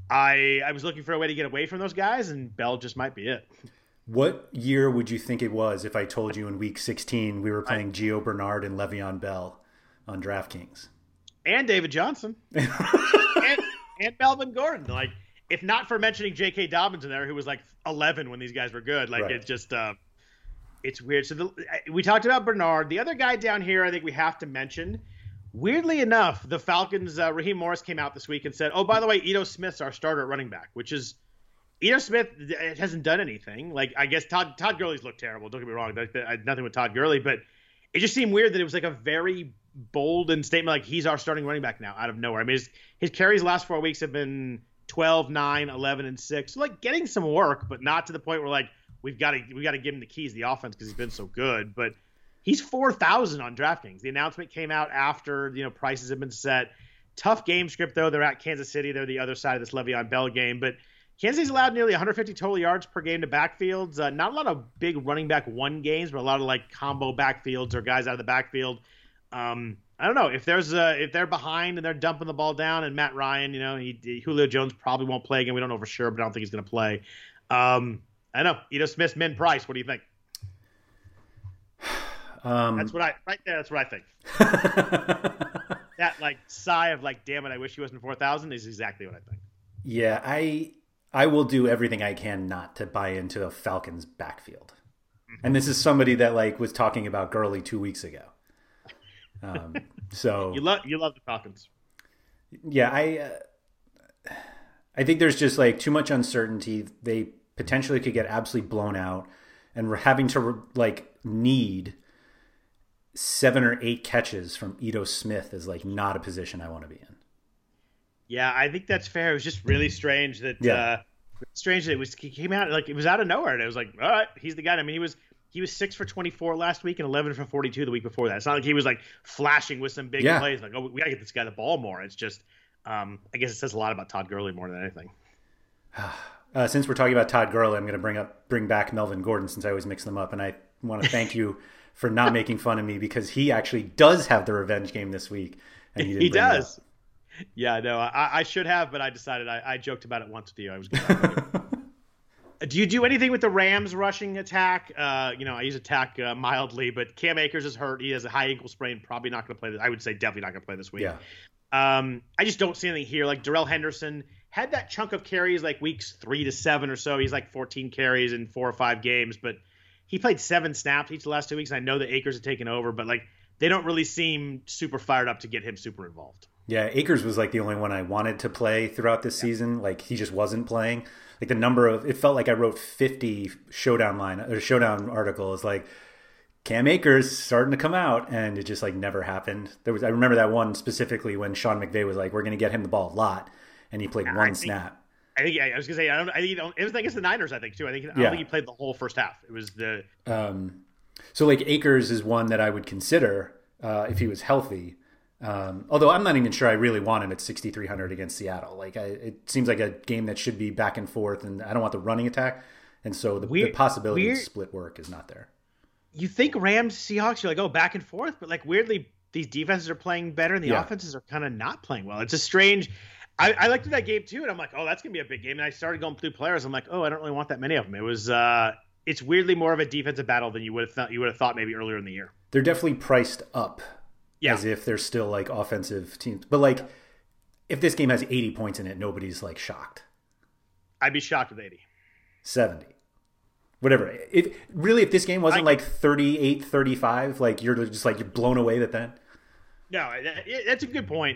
I I was looking for a way to get away from those guys, and Bell just might be it. What year would you think it was if I told you in Week sixteen we were playing I, Gio Bernard and Le'Veon Bell on DraftKings? And David Johnson. and, and Melvin Gordon. Like, if not for mentioning J K. Dobbins in there, who was like eleven when these guys were good. Like, right. it's just, uh, it's weird. So the, we talked about Bernard. The other guy down here I think we have to mention, weirdly enough, the Falcons, uh, Raheem Morris came out this week and said, oh, by the way, Ito Smith's our starter at running back, which is, Ito Smith it hasn't done anything. Like, I guess Todd Todd Gurley's looked terrible. Don't get me wrong. I had nothing with Todd Gurley, but it just seemed weird that it was like a very bold and statement like he's our starting running back now out of nowhere. I mean, his, his carries last four weeks have been twelve, nine, eleven, and six. So, like, getting some work, but not to the point where, like, we've got to we got to give him the keys to the offense because he's been so good. But he's four thousand on DraftKings. The announcement came out after, you know, prices have been set. Tough game script, though. They're at Kansas City. They're the other side of this Le'Veon Bell game. But Kansas City's allowed nearly one hundred fifty total yards per game to backfields. Uh, not a lot of big running back one games, but a lot of, like, combo backfields or guys out of the backfield. Um, I don't know if there's a, if they're behind and they're dumping the ball down, and Matt Ryan, you know, he, he, Julio Jones probably won't play again. We don't know for sure, but I don't think he's going to play. Um, I don't know. Ito Smith, min price. What do you think? Um, that's what I right there. That's what I think. That like sigh of like, damn it, I wish he wasn't four thousand is exactly what I think. Yeah, I I will do everything I can not to buy into a Falcons backfield, mm-hmm. and this is somebody that like was talking about Gurley two weeks ago. Um, so you love you love the Falcons. Yeah, I uh, I think there's just like too much uncertainty. They potentially could get absolutely blown out, and we're having to like need seven or eight catches from Ito Smith is like not a position I want to be in. Yeah, I think that's fair. It was just really strange that yeah. uh, strange that it was he came out like it was out of nowhere, and it was like, all right, he's the guy. I mean, he was. He was six for twenty-four last week and eleven for forty-two the week before that. It's not like he was like flashing with some big yeah. plays. Like, oh, we got to get this guy the ball more. It's just, um, I guess it says a lot about Todd Gurley more than anything. Uh, since we're talking about Todd Gurley, I'm going to bring up, bring back Melvin Gordon since I always mix them up. And I want to thank you for not making fun of me because he actually does have the revenge game this week. And you didn't he does. Yeah, no, I, I should have, but I decided I, I joked about it once with you. I was going Do you do anything with the Rams rushing attack? Uh, you know, I use attack uh, mildly, but Cam Akers is hurt. He has a high ankle sprain. Probably not going to play this. I would say definitely not going to play this week. Yeah. Um, I just don't see anything here. Like Darrell Henderson had that chunk of carries like weeks three to seven or so. He's like fourteen carries in four or five games, but he played seven snaps each of the last two weeks. I know the Akers have taken over, but like they don't really seem super fired up to get him super involved. Yeah, Akers was like the only one I wanted to play throughout this yeah. season. Like he just wasn't playing. Like the number of, it felt like I wrote fifty showdown line or showdown articles like Cam Akers starting to come out, and it just like never happened. There was, I remember that one specifically when Sean McVay was like, "We're going to get him the ball a lot," and he played I one think, snap. I think I was going to say I don't. I think it was against the Niners. I think too. I think I don't yeah. think he played the whole first half. It was the. Um, so like Akers is one that I would consider uh, if he was healthy. Um, although I'm not even sure I really want him at sixty-three hundred against Seattle. Like I, it seems like a game that should be back and forth, and I don't want the running attack, and so the, weird, the possibility weird, of split work is not there. You think Rams Seahawks, you're like, oh, back and forth, but like weirdly these defenses are playing better and the yeah. offenses are kind of not playing well. It's a strange. I, I looked at that game too, and I'm like, oh, that's gonna be a big game. And I started going through players. I'm like, oh, I don't really want that many of them. It was, uh, it's weirdly more of a defensive battle than you would have thought. You would have thought maybe earlier in the year. They're definitely priced up. Yeah. As if they're still like offensive teams. But like if this game has eighty points in it, nobody's like shocked. I'd be shocked with eighty. seventy. Whatever. If really if this game wasn't I, like thirty-eight thirty-five, like you're just like you're blown away at that. No, that's a good point.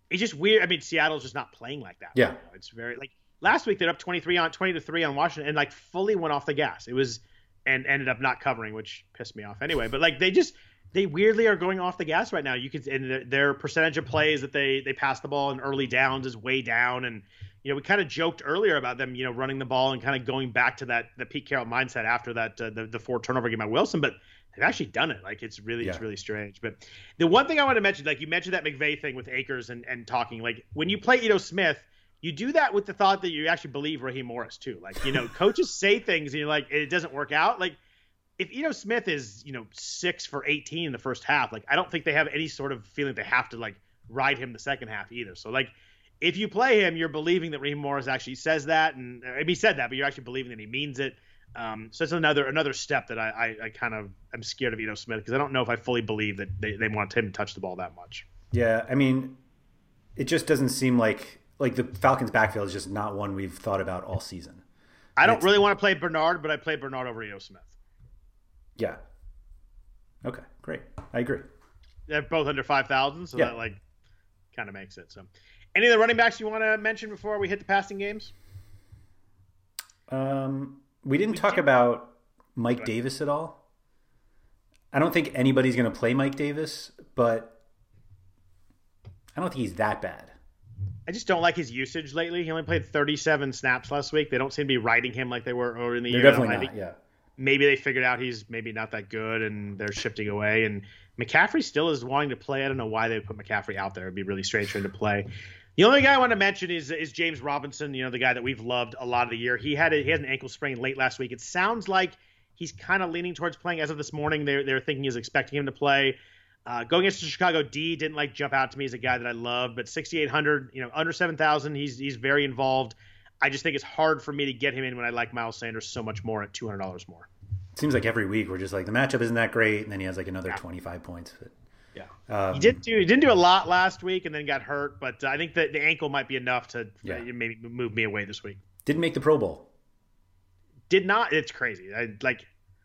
it's just weird. I mean, Seattle's just not playing like that. Yeah. Right now. It's very like last week they're up twenty-three on twenty to three on Washington and like fully went off the gas. It was and ended up not covering, which pissed me off anyway. But like they just they weirdly are going off the gas right now. You could and their, their percentage of plays that they they pass the ball in early downs is way down. And you know, we kind of joked earlier about them, you know, running the ball and kind of going back to that the Pete Carroll mindset after that uh, the the four turnover game by Wilson, but they've actually done it. Like it's really, yeah. it's really strange. But the one thing I want to mention, like you mentioned that McVay thing with Akers and, and talking, like when you play Ito Smith, you do that with the thought that you actually believe Raheem Morris too. Like, you know, coaches say things and you're like, it doesn't work out. Like if Ito Smith is, you know, six for eighteen in the first half, like I don't think they have any sort of feeling they have to like ride him the second half either. So like if you play him, you're believing that Raheem Morris actually says that. And I mean, he said that, but you're actually believing that he means it. Um, so it's another another step that I, I, I kind of am scared of Ito Smith because I don't know if I fully believe that they, they want him to touch the ball that much. Yeah, I mean, it just doesn't seem like like the Falcons' backfield is just not one we've thought about all season. I don't it's, really want to play Bernard, but I play Bernard over Ito Smith. Yeah. Okay, great. I agree. They're both under five thousand, so yeah. that like kind of makes it. So, any of the running backs you want to mention before we hit the passing games? Um. We didn't we talk did. about Mike Davis at all. I don't think anybody's going to play Mike Davis, but I don't think he's that bad. I just don't like his usage lately. He only played thirty-seven snaps last week. They don't seem to be riding him like they were earlier in the they're year. Definitely I not, yeah. Maybe they figured out he's maybe not that good and they're shifting away. And McCaffrey still is wanting to play. I don't know why they put McCaffrey out there. It'd be really strange for him to play. The only guy I want to mention is is James Robinson, you know, the guy that we've loved a lot of the year. He had a, he had an ankle sprain late last week. It sounds like he's kind of leaning towards playing as of this morning. They're, they're thinking he's expecting him to play. Uh, going against the Chicago D didn't like jump out to me as a guy that I love, but sixty-eight hundred, you know, under seven thousand, he's he's very involved. I just think it's hard for me to get him in when I like Miles Sanders so much more at two hundred dollars more. It seems like every week we're just like the matchup isn't that great, and then he has like another yeah. twenty-five points. But... Yeah, um, he did do he didn't do a lot last week and then got hurt, but uh, I think that the ankle might be enough to yeah. uh, maybe move me away this week. Didn't make the Pro Bowl. Did not. It's crazy. I, like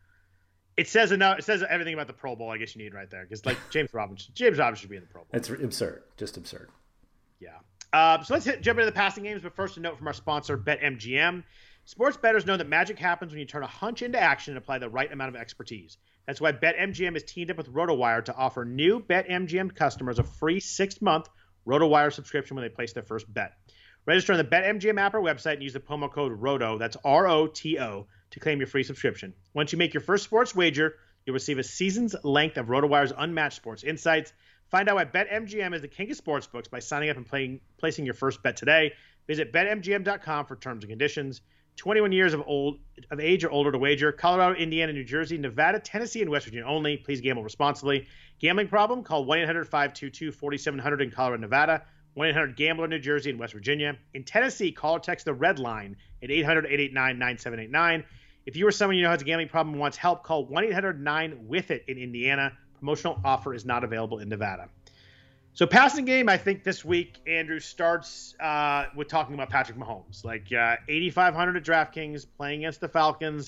it says enough. It says everything about the Pro Bowl. I guess you need right there because like James Robinson, James Robinson should be in the Pro Bowl. It's absurd, just absurd. Yeah. Uh, so let's hit, jump into the passing games. But first, a note from our sponsor, BetMGM. Sports bettors know that magic happens when you turn a hunch into action and apply the right amount of expertise. That's why BetMGM has teamed up with RotoWire to offer new BetMGM customers a free six-month RotoWire subscription when they place their first bet. Register on the BetMGM app or website and use the promo code ROTO, that's R O T O, to claim your free subscription. Once you make your first sports wager, you'll receive a season's length of RotoWire's unmatched sports insights. Find out why BetMGM is the king of sportsbooks by signing up and playing, placing your first bet today. Visit Bet M G M dot com for terms and conditions. twenty-one years of old of age or older to wager. Colorado, Indiana, New Jersey, Nevada, Tennessee, and West Virginia only. Please gamble responsibly. Gambling problem? Call one eight hundred five two two four seven zero zero in Colorado, Nevada. one eight hundred gambler, New Jersey, and West Virginia. In Tennessee, call or text the Red Line at eight hundred eight eight nine nine seven eight nine. If you or someone you know has a gambling problem and wants help, call one eight hundred nine with it in Indiana. Promotional offer is not available in Nevada. So passing game, I think this week, Andrew, starts uh, with talking about Patrick Mahomes. Like uh, eighty-five hundred at DraftKings, playing against the Falcons.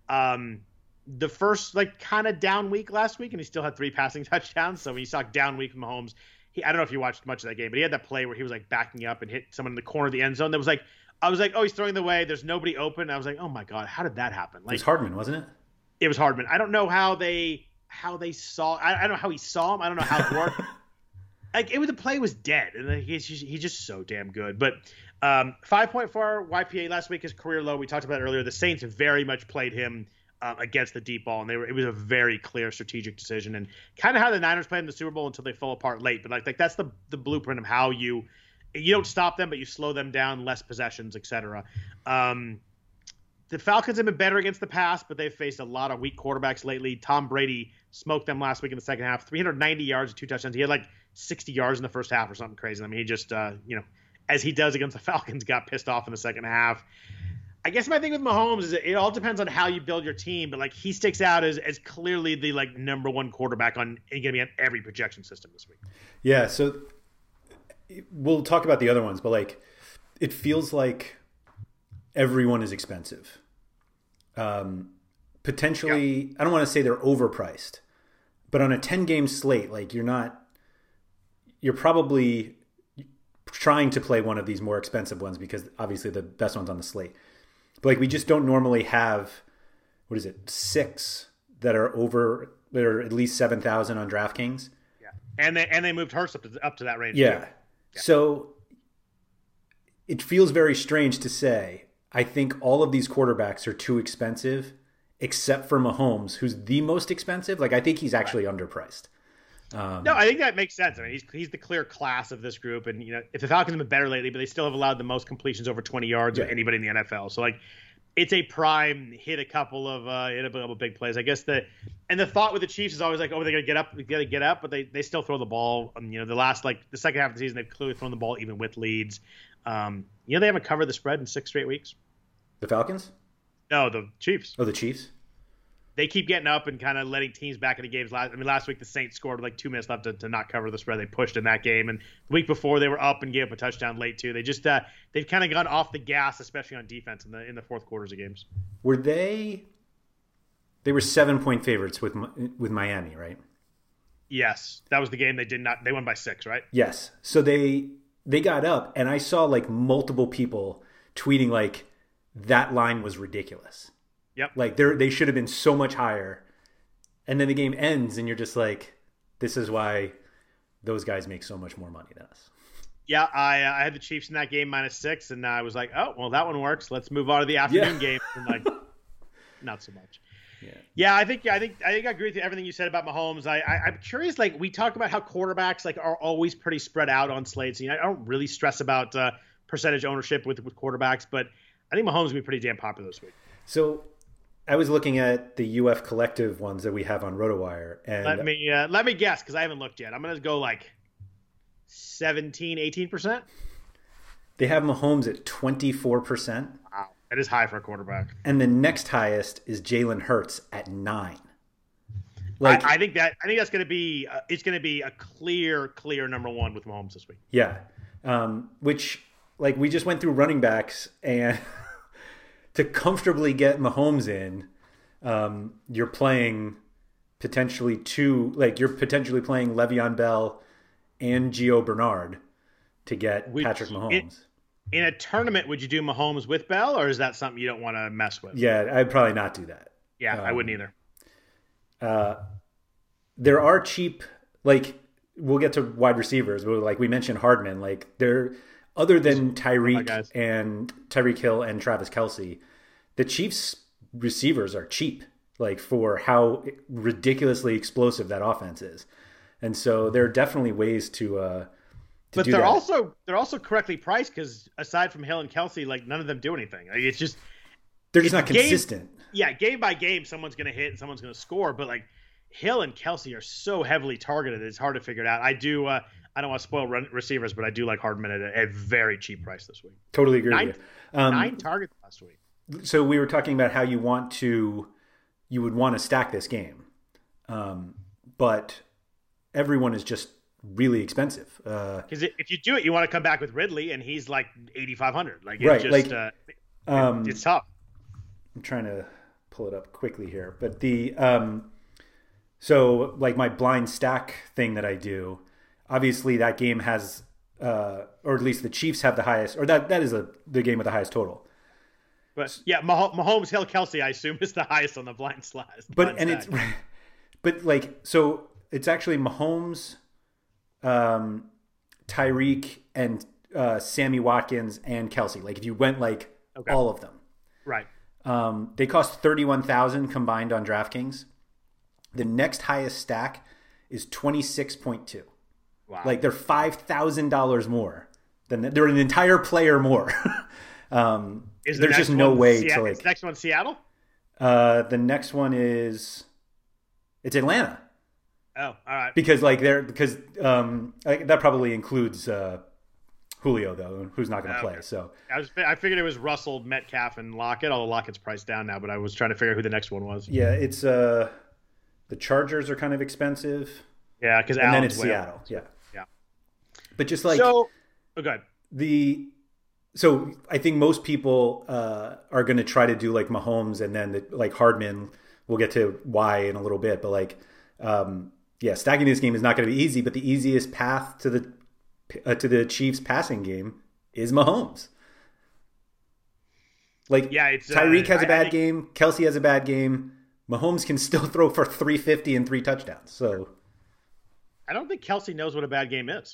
Um, the first like kind of down week last week, and he still had three passing touchdowns. So when you saw down week from Mahomes, he, I don't know if you watched much of that game, but he had that play where he was like backing up and hit someone in the corner of the end zone. That was like, I was like, oh, he's throwing the way. There's nobody open. I was like, oh my God, how did that happen? Like, it was Hardman, wasn't it? It was Hardman. I don't know how they how they saw. I, I don't know how he saw him. I don't know how it worked. Like it was, the play was dead, and he's just, he's just so damn good. But um, five point four Y P A last week, his career low. We talked about it earlier. The Saints very much played him um, against the deep ball, and they were. It was a very clear strategic decision, and kind of how the Niners played in the Super Bowl until they fell apart late. But like, like that's the the blueprint of how you you don't stop them, but you slow them down, less possessions, et cetera. Um, the Falcons have been better against the pass, but they've faced a lot of weak quarterbacks lately. Tom Brady smoked them last week in the second half, three hundred ninety yards and two touchdowns. He had like sixty yards in the first half or something crazy. I mean, he just, uh, you know, as he does against the Falcons, got pissed off in the second half. I guess my thing with Mahomes is it all depends on how you build your team, but like he sticks out as, as clearly the like number one quarterback on going to be on every projection system this week. Yeah. So we'll talk about the other ones, but like it feels like everyone is expensive. Um, potentially, yeah. I don't want to say they're overpriced, but on a ten game slate, like you're not, you're probably trying to play one of these more expensive ones because obviously the best one's on the slate. But like we just don't normally have, what is it, six that are over, that are at least seven thousand on DraftKings. Yeah, and they and they moved Hurst up to up to that range. Yeah. Too. yeah. So it feels very strange to say, I think all of these quarterbacks are too expensive, except for Mahomes, who's the most expensive. Like, I think he's actually right. underpriced. Um, no, I think that makes sense. I mean, he's he's the clear class of this group, and you know, if the Falcons have been better lately, but they still have allowed the most completions over twenty yards yeah. of anybody in the N F L. So like, it's a prime hit a couple of uh, hit a couple of big plays. I guess the and the thought with the Chiefs is always like, oh, they're gonna get up, they gotta get up, but they they still throw the ball. Um, you know, the last like the second half of the season, they've clearly thrown the ball even with leads. Um, you know, they haven't covered the spread in six straight weeks. The Falcons? No, the Chiefs. Oh, the Chiefs. They keep getting up and kind of letting teams back into games. Last, I mean, last week the Saints scored with like two minutes left to, to not cover the spread. They pushed in that game, and the week before they were up and gave up a touchdown late too. They just uh, they've kind of gone off the gas, especially on defense in the in the fourth quarters of games. Were they? They were seven point favorites with with Miami, right? Yes, that was the game they did not. They won by six, right? Yes. So they they got up, and I saw like multiple people tweeting like that line was ridiculous. Yep. Like they they should have been so much higher. And then the game ends and you're just like, this is why those guys make so much more money than us. Yeah, I uh, I had the Chiefs in that game minus six, and I was like, oh, well, that one works. Let's move on to the afternoon yeah. game. And like, not so much. Yeah. yeah, I think I think I think I agree with everything you said about Mahomes. I, I I'm curious. Like we talk about how quarterbacks like are always pretty spread out on slates. You know, I don't really stress about uh, percentage ownership with with quarterbacks, but I think Mahomes will be pretty damn popular this week. So I was looking at the U F collective ones that we have on RotoWire, and let me uh, let me guess because I haven't looked yet. I'm gonna go like seventeen, eighteen percent. They have Mahomes at twenty-four percent. Wow, that is high for a quarterback. And the next highest is Jalen Hurts at nine. Like I, I think that I think that's gonna be uh, it's gonna be a clear, clear number one with Mahomes this week. Yeah, um, which like we just went through running backs and. To comfortably get Mahomes in, um, you're playing potentially two, like you're potentially playing Le'Veon Bell and Gio Bernard to get Which, Patrick Mahomes. In, in a tournament, would you do Mahomes with Bell, or is that something you don't want to mess with? Yeah, I'd probably not do that. Yeah, um, I wouldn't either. Uh, there are cheap, like we'll get to wide receivers, but like we mentioned Hardman, like they're. Other than Tyreek oh and Tyreek Hill and Travis Kelce, the Chiefs receivers are cheap, like for how ridiculously explosive that offense is, and so there are definitely ways to. Uh, to but do they're that. also they're also correctly priced because aside from Hill and Kelce, like none of them do anything. Like it's just they're just not game, consistent. Yeah, game by game, someone's going to hit and someone's going to score, but like Hill and Kelce are so heavily targeted, it's hard to figure it out. I do. Uh, I don't want to spoil run receivers, but I do like Hardman at a, a very cheap price this week. Totally agree nine, with you. Um, nine targets last week. So we were talking about how you want to, you would want to stack this game, um, but everyone is just really expensive. Because uh, if you do it, you want to come back with Ridley, and he's like eighty-five hundred. Like it's right, just, like uh, um, it's tough. I'm trying to pull it up quickly here, but the um, so like my blind stack thing that I do. Obviously, that game has, uh, or at least the Chiefs have the highest, or that that is a, the game with the highest total. But yeah, Mah- Mahomes, Hill, Kelce, I assume is the highest on the blind slash. But and stack. it's, but like so, it's actually Mahomes, um, Tyreek, and uh, Sammy Watkins and Kelce. Like if you went like okay. all of them, right? Um, they cost thirty-one thousand combined on DraftKings. The next highest stack is twenty-six point two. Wow. Like they're five thousand dollars more than they're an entire player more. um, is the there's just no way Seattle, to like. Is the next one Seattle? Uh, the next one is it's Atlanta. Oh, all right. Because like they're because um, like, that probably includes uh, Julio though, who's not going to oh, play. Okay. So I was I figured it was Russell, Metcalf, and Lockett. Although Lockett's priced down now, but I was trying to figure out who the next one was. Yeah, it's uh, the Chargers are kind of expensive. Yeah, because and then it's Seattle. Up. Yeah. Yeah. But just like so, oh, good. The so I think most people uh, are going to try to do like Mahomes and then the, like Hardman. We'll get to why in a little bit, but like um, yeah, stacking this game is not going to be easy. But the easiest path to the uh, to the Chiefs passing game is Mahomes. Like, yeah, it's, Tyreek uh, has a I, bad I think, game. Kelsey has a bad game. Mahomes can still throw for three fifty and three touchdowns. So I don't think Kelsey knows what a bad game is.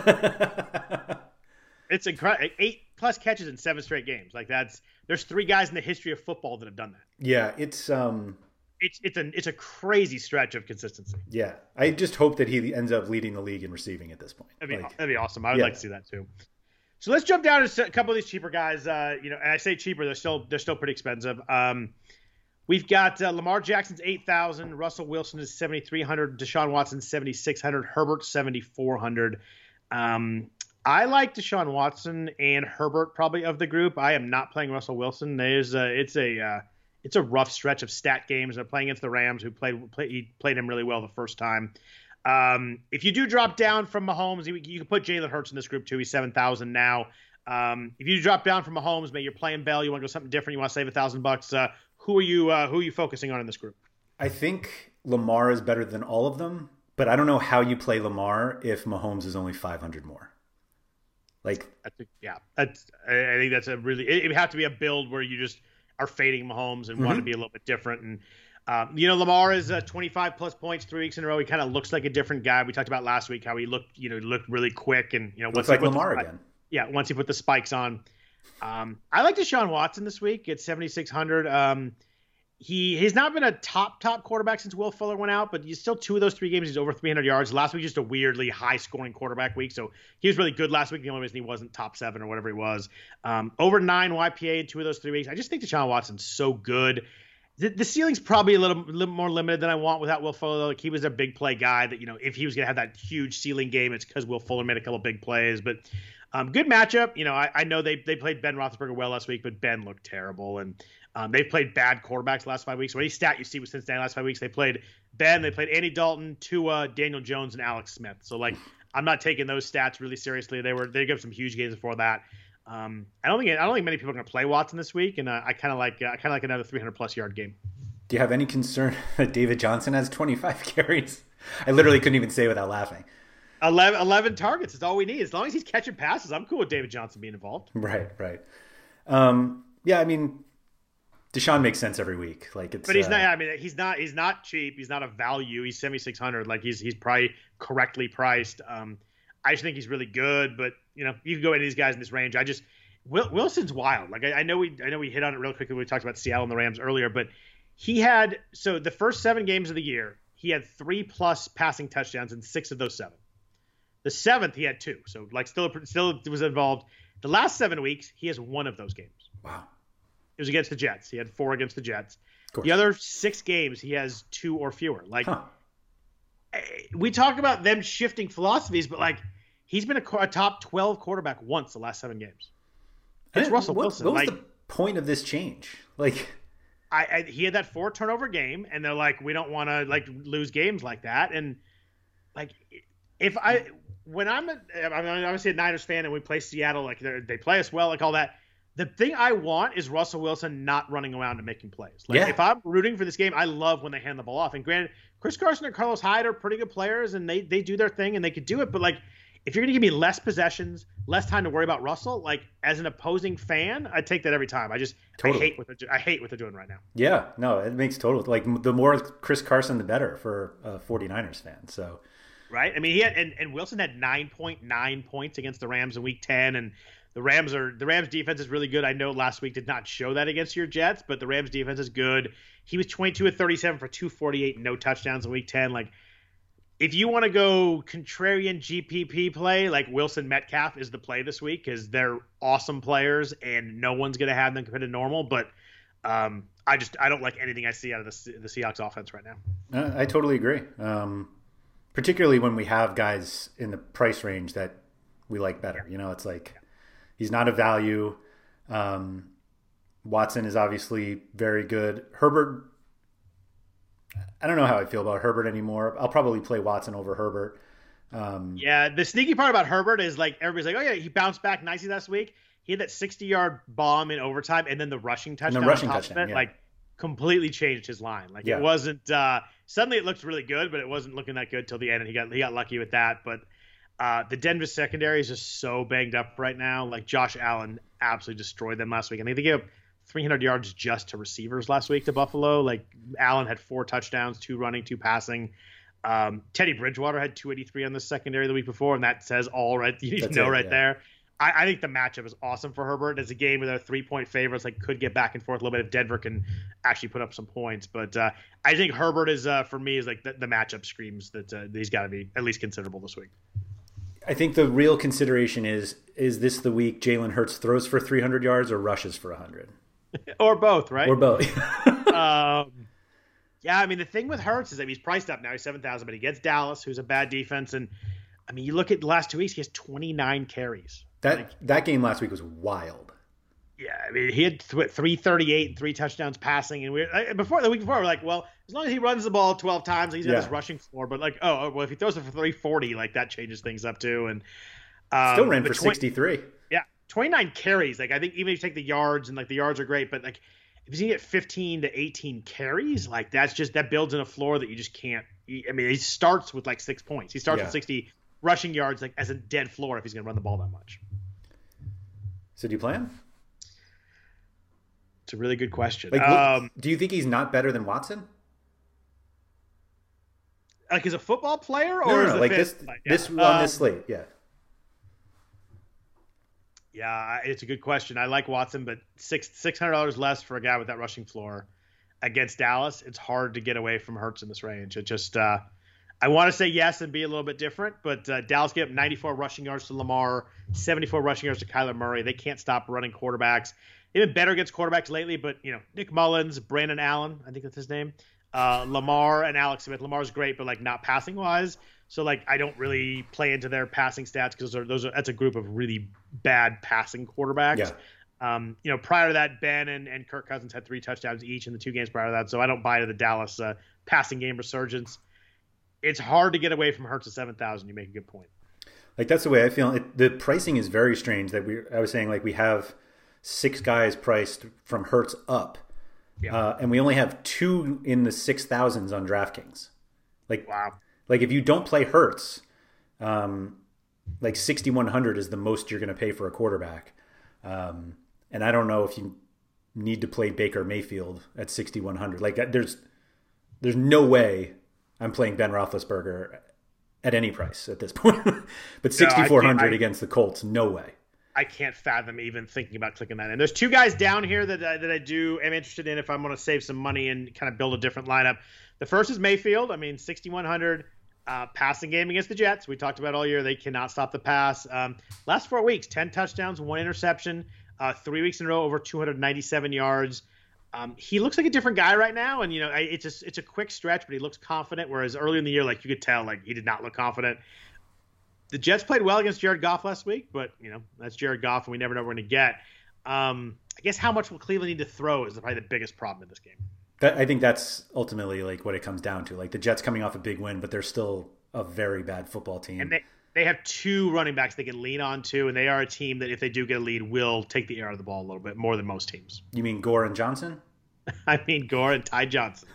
It's incredible. Eight plus catches in seven straight games. Like that's there's three guys in the history of football that have done that. Yeah, it's um, it's it's a it's a crazy stretch of consistency. Yeah, I just hope that he ends up leading the league in receiving at this point. That'd be like, that'd be awesome. I would yeah. like to see that too. So let's jump down to a couple of these cheaper guys. Uh, you know, and I say cheaper, they're still they're still pretty expensive. Um, we've got uh, Lamar Jackson's eight thousand, Russell Wilson is seventy three hundred, Deshaun Watson seventy six hundred, Herbert seventy four hundred. Um, I like Deshaun Watson and Herbert probably of the group. I am not playing Russell Wilson. There's a, it's a uh, it's a rough stretch of stat games. They're playing against the Rams, who played play, he played him really well the first time. Um, if you do drop down from Mahomes, you, you can put Jalen Hurts in this group too. He's seven thousand now. Um, if you drop down from Mahomes, maybe you're playing Bell, you want to go something different, you want to save a thousand bucks. Uh, who are you? Uh, who are you focusing on in this group? I think Lamar is better than all of them, but I don't know how you play Lamar if Mahomes is only five hundred more. Like, I think, yeah, that's, I think that's a really. It, it would have to be a build where you just are fading Mahomes and mm-hmm. want to be a little bit different. And um, you know, Lamar is uh, twenty-five plus points three weeks in a row. He kind of looks like a different guy. We talked about last week how he looked, you know, looked really quick and you know, looks like Lamar the, again. Yeah, once he put the spikes on. Um, I like Deshaun Watson this week at seventy-six hundred. Um, he he's not been a top top quarterback since Will Fuller went out, but he's still two of those three games he's over three hundred yards. Last week just a weirdly high scoring quarterback week, so he was really good last week. The only reason he wasn't top seven or whatever he was. Um, over nine Y P A in two of those three weeks. I just think Deshaun Watson's so good. The, the ceiling's probably a little, little more limited than I want without Will Fuller. Like he was a big play guy that, you know, if he was going to have that huge ceiling game, it's because Will Fuller made a couple big plays. But um, good matchup. You know, I, I know they they played Ben Roethlisberger well last week, but Ben looked terrible. And um, they've played bad quarterbacks the last five weeks. So any stat you see with Cincinnati last five weeks, they played Ben, they played Andy Dalton, Tua, Daniel Jones, and Alex Smith. So, like, I'm not taking those stats really seriously. They were they gave some huge games before that. Um, I don't think I don't think many people are going to play Watson this week, and uh, I kind of like uh, I kind of like another three hundred plus yard game. Do you have any concern that David Johnson has twenty-five carries? I literally couldn't even say without laughing. eleven, eleven targets is all we need. As long as he's catching passes, I'm cool with David Johnson being involved. Right, right. Um, yeah, I mean, Deshaun makes sense every week. Like it's, but he's uh, not. I mean, he's not. He's not cheap. He's not a value. He's seventy-six hundred. Like he's he's probably correctly priced. Um, I just think he's really good. But you know, you can go into these guys in this range. I just Will, Wilson's wild. Like I, I know we I know we hit on it real quickly when we talked about Seattle and the Rams earlier, but he had so the first seven games of the year, he had three plus passing touchdowns in six of those seven. The seventh, he had two. So like still still was involved. The last seven weeks, he has one of those games. Wow. It was against the Jets. He had four against the Jets. The other six games, he has two or fewer. Like huh. we talk about them shifting philosophies, but like he's been a, a top twelve quarterback once the last seven games. It's Russell what, Wilson. What was like, the point of this change? Like, I, I he had that four turnover game, and they're like, we don't want to like lose games like that. And like, if I when I'm a, I mean, obviously a Niners fan, and we play Seattle, like they play us well, like all that. The thing I want is Russell Wilson not running around and making plays. Like yeah. if I'm rooting for this game, I love when they hand the ball off. And granted, Chris Carson and Carlos Hyde are pretty good players, and they they do their thing and they could do it. But like, if you're gonna give me less possessions, less time to worry about Russell, like as an opposing fan, I take that every time. I just totally. I hate what they're I hate what they're doing right now. Yeah, no, it makes total like the more Chris Carson, the better for a 49ers fan. So. Right. I mean, he had and, and Wilson had nine point nine points against the Rams in Week ten, and the Rams are the Rams defense is really good. I know last week did not show that against your Jets, but the Rams defense is good. He was twenty-two of thirty-seven for two forty-eight, no touchdowns in Week ten. Like, if you want to go contrarian G P P play, like Wilson Metcalf is the play this week because they're awesome players and no one's going to have them compared to normal. But um, I just I don't like anything I see out of the the Seahawks offense right now. Uh, I totally agree. Um, particularly when we have guys in the price range that we like better. You know, it's like. He's not a value. Um, Watson is obviously very good. Herbert, I don't know how I feel about Herbert anymore. I'll probably play Watson over Herbert. Um, yeah, the sneaky part about Herbert is like everybody's like, oh yeah, he bounced back nicely last week. He had that sixty-yard bomb in overtime, and then the rushing touchdown. The rushing on top touchdown, of it, yeah. like completely changed his line. Like yeah. it wasn't. Uh, suddenly, it looked really good, but it wasn't looking that good till the end, and he got he got lucky with that. But Uh, the Denver secondary is just so banged up right now. Like Josh Allen absolutely destroyed them last week. I think they gave up three hundred yards just to receivers last week to Buffalo. Like Allen had four touchdowns, two running, two passing. Um, Teddy Bridgewater had two eighty-three on the secondary the week before, and that says all right. You need to know it, right yeah. there. I, I think the matchup is awesome for Herbert. It's a game where they're three-point favorites. Like could get back and forth a little bit if Denver can actually put up some points. But uh, I think Herbert is uh, for me is like the, the matchup screams that uh, he's got to be at least considerable this week. I think the real consideration is, is this the week Jalen Hurts throws for three hundred yards or rushes for one hundred? Or both, right? Or both. um, yeah, I mean, the thing with Hurts is that he's priced up now. He's seven thousand, but he gets Dallas, who's a bad defense. And, I mean, you look at the last two weeks, he has twenty-nine carries. That like, that game last week was wild. Yeah, I mean, he had th- three thirty-eight and three touchdowns passing. And we before the week before, we're like, well, as long as he runs the ball twelve times, he's got yeah. his rushing floor. But, like, oh, well, if he throws it for three forty, like, that changes things up, too. And um, Still ran for twenty, sixty-three. Yeah, twenty-nine carries. Like, I think even if you take the yards, and, like, the yards are great, but, like, if he's going to get fifteen to eighteen carries, like, that's just – that builds in a floor that you just can't – I mean, he starts with, like, six points. He starts yeah. with sixty rushing yards, like, as a dead floor if he's going to run the ball that much. So do you play him? It's a really good question. Like, um, do you think he's not better than Watson? Like as a football player, or no, no, as no, a like fit? this, like, this yeah. on um, this slate, yeah. Yeah, it's a good question. I like Watson, but six six hundred dollars less for a guy with that rushing floor against Dallas. It's hard to get away from Hurts in this range. It just, uh, I want to say yes and be a little bit different, but uh, Dallas gave up ninety-four rushing yards to Lamar, seventy-four rushing yards to Kyler Murray. They can't stop running quarterbacks. They've been better against quarterbacks lately, but you know, Nick Mullins, Brandon Allen, I think that's his name, uh, Lamar and Alex Smith. Lamar's great, but like not passing wise. So like I don't really play into their passing stats because those are those are that's a group of really bad passing quarterbacks. Yeah. Um, you know, prior to that, Ben and, and Kirk Cousins had three touchdowns each in the two games prior to that. So I don't buy into the Dallas uh, passing game resurgence. It's hard to get away from Hurts at seven thousand. You make a good point. Like that's the way I feel. It, the pricing is very strange. That we, I was saying, like we have six guys priced from Hurts up, yeah. uh, and we only have two in the six thousands on DraftKings. Like wow. Like if you don't play Hurts, um, like sixty-one hundred is the most you're going to pay for a quarterback. Um, and I don't know if you need to play Baker Mayfield at sixty-one hundred. Like there's there's no way I'm playing Ben Roethlisberger at any price at this point. But sixty-four hundred no, against the Colts, no way. I can't fathom even thinking about clicking that in. There's two guys down here that I, that I do am interested in if I'm going to save some money and kind of build a different lineup. The first is Mayfield. I mean, sixty-one hundred uh, passing game against the Jets. We talked about all year. They cannot stop the pass. Um, last four weeks, ten touchdowns, one interception, uh, three weeks in a row, over two hundred ninety-seven yards. Um, he looks like a different guy right now. And, you know, it's a, it's a quick stretch, but he looks confident. Whereas earlier in the year, like you could tell, like he did not look confident. The Jets played well against Jared Goff last week, but, you know, that's Jared Goff, and we never know what we're going to get. Um, I guess how much will Cleveland need to throw is probably the biggest problem in this game. That, I think that's ultimately like what it comes down to. Like the Jets coming off a big win, but they're still a very bad football team. And they, they have two running backs they can lean on to, and they are a team that if they do get a lead will take the air out of the ball a little bit more than most teams. You mean Gore and Johnson? I mean Gore and Ty Johnson.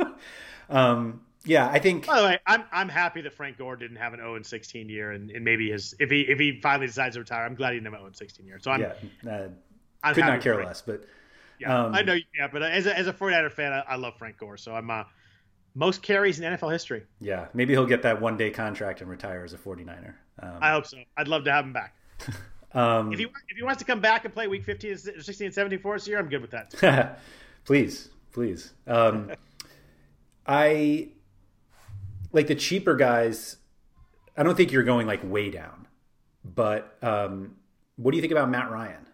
um, yeah, I think. By the way, I'm I'm happy that Frank Gore didn't have an oh and sixteen year, and, and maybe his if he if he finally decides to retire, I'm glad he didn't have an oh and sixteen year. So I'm yeah, uh, I'm could not care less, but yeah, um, I know. Yeah, but as a as a 49er fan, I, I love Frank Gore. So I'm uh, most carries in N F L history. Yeah, maybe he'll get that one day contract and retire as a 49er. Um, I hope so. I'd love to have him back. um, if he if he wants to come back and play Week fifteen, sixteen, and seventeen for us here, I'm good with that. Please, please. Um, I like the cheaper guys. I don't think you're going like way down, but um, what do you think about Matt Ryan?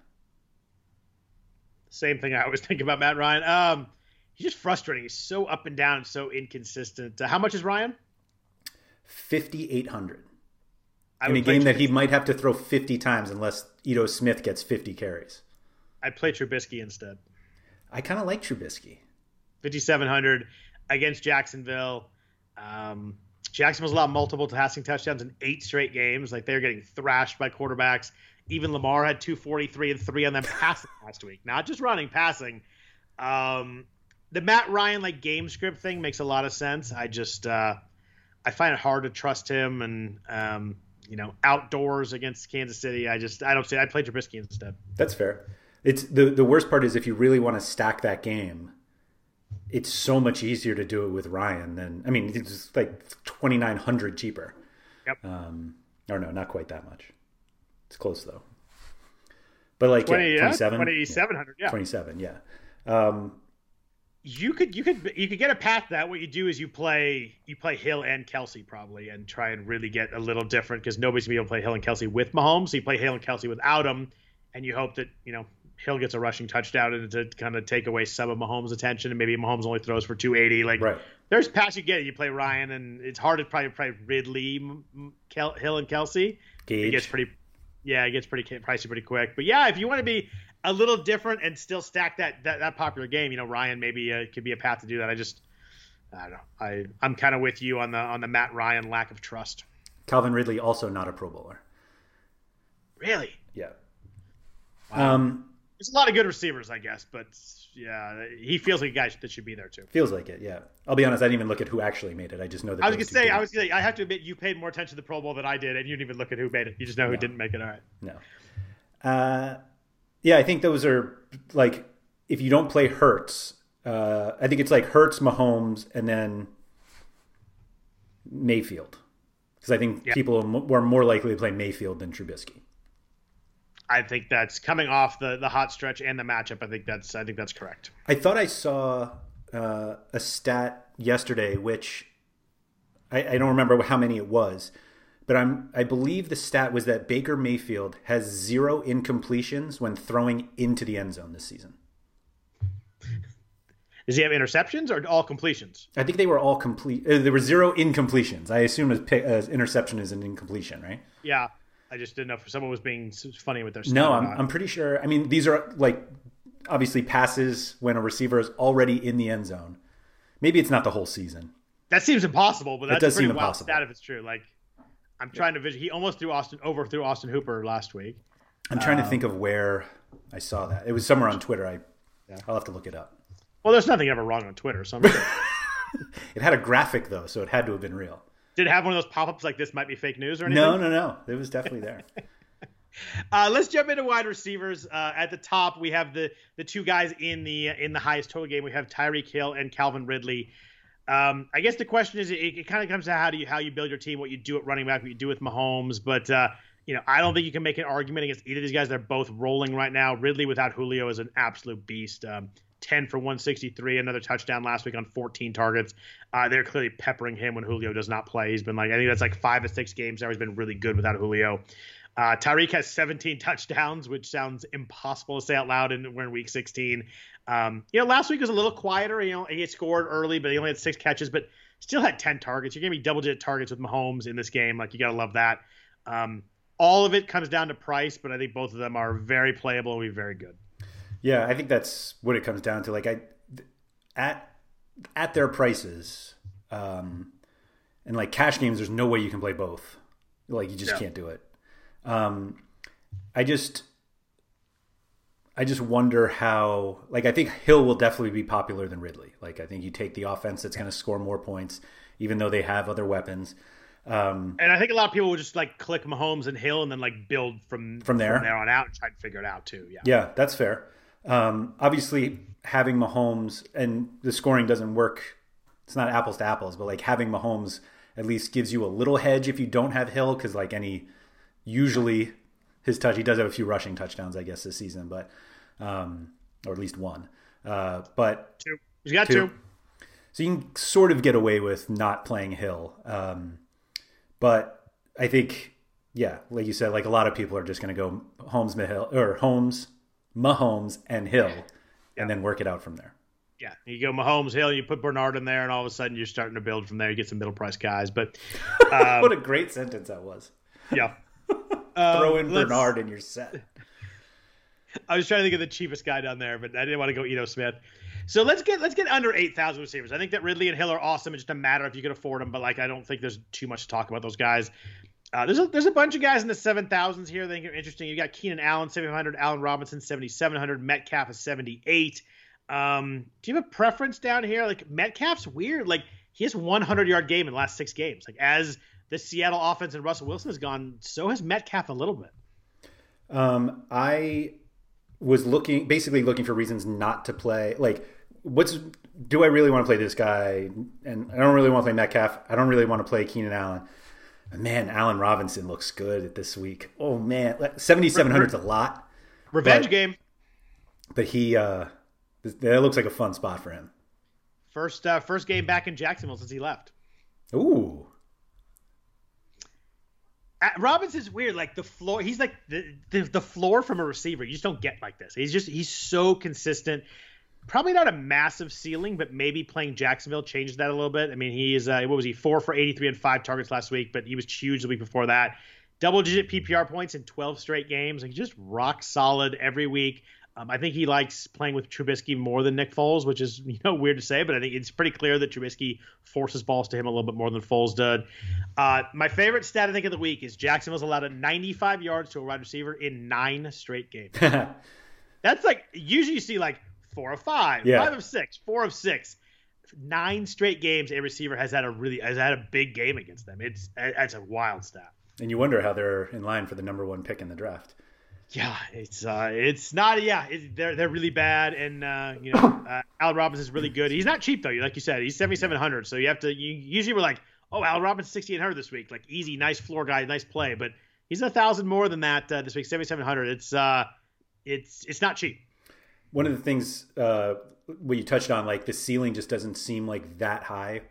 Same thing I always think about Matt Ryan. Um, he's just frustrating. He's so up and down and so inconsistent. Uh, how much is Ryan? fifty-eight hundred. In a game that he might have to throw fifty times unless Ito Smith gets fifty carries. I'd play Trubisky instead. I kind of like Trubisky. fifty-seven hundred against Jacksonville. Um, Jacksonville's allowed multiple passing touchdowns in eight straight games. Like they're getting thrashed by quarterbacks. Even Lamar had two forty-three and three on them passing last week. Not just running, passing. Um, the Matt Ryan like game script thing makes a lot of sense. I just uh, I find it hard to trust him, and um, you know, outdoors against Kansas City. I just I don't see. I play Trubisky instead. That's fair. It's the the worst part is if you really want to stack that game, it's so much easier to do it with Ryan than I mean it's like twenty-nine hundred cheaper. Yep. Um, or no, not quite that much. It's close though. But like twenty, yeah, twenty-seven, yeah, twenty-seven hundred, yeah, twenty-seven, yeah. Um, you could you could you could get a path that what you do is you play you play Hill and Kelsey probably and try and really get a little different because nobody's gonna be able to play Hill and Kelsey with Mahomes. So you play Hill and Kelsey without him, and you hope that you know Hill gets a rushing touchdown and to kind of take away some of Mahomes' attention, and maybe Mahomes only throws for two eighty. Like right. There's paths you get. You play Ryan, and it's hard to probably play Ridley, Kel, Hill, and Kelsey. Gage. It gets pretty. Yeah, it gets pretty pricey pretty quick. But yeah, if you want to be a little different and still stack that that, that popular game, you know, Ryan maybe uh, could be a path to do that. I just, I don't know. I I'm kind of with you on the on the Matt Ryan lack of trust. Calvin Ridley also not a Pro Bowler. Really? Yeah. Wow. Um, There's a lot of good receivers, I guess, but yeah, he feels like a guy that should be there too. Feels like it, yeah. I'll be honest, I didn't even look at who actually made it. I just know that. I was gonna say, did. I was gonna, I have to admit, you paid more attention to the Pro Bowl than I did, and you didn't even look at who made it. You just know who no. didn't make it. All right. No. Uh, yeah, I think those are like if you don't play Hurts, uh, I think it's like Hurts, Mahomes, and then Mayfield, because I think yeah. people were more likely to play Mayfield than Trubisky. I think that's coming off the, the hot stretch and the matchup. I think that's I think that's correct. I thought I saw uh, a stat yesterday, which I, I don't remember how many it was, but I'm I believe the stat was that Baker Mayfield has zero incompletions when throwing into the end zone this season. Does he have interceptions or all completions? I think they were all complete. Uh, there were zero incompletions. I assume as uh, interception is an incompletion, right? Yeah. I just didn't know if someone was being funny with their stat. No, I'm, I'm pretty sure. I mean, these are like obviously passes when a receiver is already in the end zone. Maybe it's not the whole season. That seems impossible, but that's does a pretty seem wild impossible. stat if it's true. Like, I'm trying to vision. He almost threw Austin overthrew Austin Hooper last week. I'm trying um, to think of where I saw that. It was somewhere on Twitter. I, yeah. I'll have to look it up. Well, there's nothing ever wrong on Twitter, so I'm sure. It had a graphic though, so it had to have been real. Did it have one of those pop-ups like this might be fake news or anything? No, no, no. It was definitely there. Uh, let's jump into wide receivers. Uh, at the top, we have the the two guys in the in the highest total game. We have Tyreek Hill and Calvin Ridley. Um, I guess the question is, it, it kind of comes to how do you how you build your team, what you do at running back, what you do with Mahomes. But uh, you know, I don't think you can make an argument against either of these guys. They're both rolling right now. Ridley without Julio is an absolute beast. Um, ten for one sixty-three, another touchdown last week on fourteen targets. Uh, they're clearly peppering him when Julio does not play. He's been like, I think that's like five or six games now. He's been really good without Julio. Uh, Tyreek has seventeen touchdowns, which sounds impossible to say out loud, and we're in week sixteen. Um, you know, last week was a little quieter. You know, he had scored early, but he only had six catches, but still had ten targets. You're going to be double-digit targets with Mahomes in this game. Like, you got to love that. Um, all of it comes down to price, but I think both of them are very playable and will be very good. Yeah, I think that's what it comes down to. Like, I at at their prices, um, and like cash games, there's no way you can play both. Like, you just yeah. can't do it. Um, I just, I just wonder how, like, I think Hill will definitely be popular than Ridley. Like, I think you take the offense that's going to score more points, even though they have other weapons. Um, and I think a lot of people will just like click Mahomes and Hill and then like build from, from there, from there on out and try to figure it out too. Yeah. Yeah, that's fair. Um, obviously having Mahomes and the scoring doesn't work. It's not apples to apples, but like having Mahomes at least gives you a little hedge if you don't have Hill. Cause like any, usually his touch, he does have a few rushing touchdowns, I guess, this season, but, um, or at least one, uh, but two. He's got two. two. So you can sort of get away with not playing Hill. Um, but I think, yeah, like you said, like a lot of people are just going to go Holmes, Mahill, or Holmes, Mahomes and Hill, yeah. and then work it out from there. Yeah, you go Mahomes, Hill, you put Bernard in there, and all of a sudden you're starting to build from there. You get some middle price guys, but um, what a great sentence that was. Yeah. Throw in um, Bernard in your set. I was trying to think of the cheapest guy down there, but I didn't want to go Ito Smith. So let's get let's get under eight thousand receivers. I think that Ridley and Hill are awesome. It's just a matter if you can afford them, but like I don't think there's too much to talk about those guys. Uh, there's a there's a bunch of guys in the seven thousands here that I think are interesting. You got Keenan Allen seventy-five hundred, Allen Robinson seventy-seven hundred, Metcalf is seventy-eight. Um, do you have a preference down here? Like Metcalf's weird. Like he has one hundred yard game in the last six games. Like as the Seattle offense and Russell Wilson has gone. So has Metcalf a little bit. Um, I was looking, basically looking for reasons not to play. Like, what's do I really want to play this guy? And I don't really want to play Metcalf. I don't really want to play Keenan Allen. Man, Allen Robinson looks good this week. Oh man, seventy-seven hundred is a lot. Revenge but, game. But he, uh, that looks like a fun spot for him. First, uh, first game back in Jacksonville since he left. Ooh. Robinson's weird. Like the floor, he's like the, the the floor from a receiver. You just don't get like this. He's just he's so consistent. Probably not a massive ceiling, but maybe playing Jacksonville changes that a little bit. I mean, he is uh, what was he four for eighty-three and five targets last week, but he was huge the week before that. Double digit P P R points in twelve straight games. Like just rock solid every week. Um, I think he likes playing with Trubisky more than Nick Foles, which is, you know, weird to say, but I think it's pretty clear that Trubisky forces balls to him a little bit more than Foles did. Uh, my favorite stat, I think, of the week is Jacksonville's allowed a ninety-five yards to a wide receiver in nine straight games. That's like, usually you see like four of five, yeah. five of six, four of six. Nine straight games a receiver has had a really has had a big game against them. It's it's a wild stat. And you wonder how they're in line for the number one pick in the draft. Yeah, it's uh, it's not. Yeah, it's, they're they're really bad, and uh, you know, uh, Allen Robinson is really good. He's not cheap though, like you said. He's seventy-seven hundred, so you have to. You usually we're like, oh, Allen Robinson sixty-eight hundred this week, like easy, nice floor guy, nice play. But he's a thousand more than that uh, this week, seventy-seven hundred. It's uh, it's it's not cheap. One of the things uh, what you touched on, like the ceiling just doesn't seem like that high.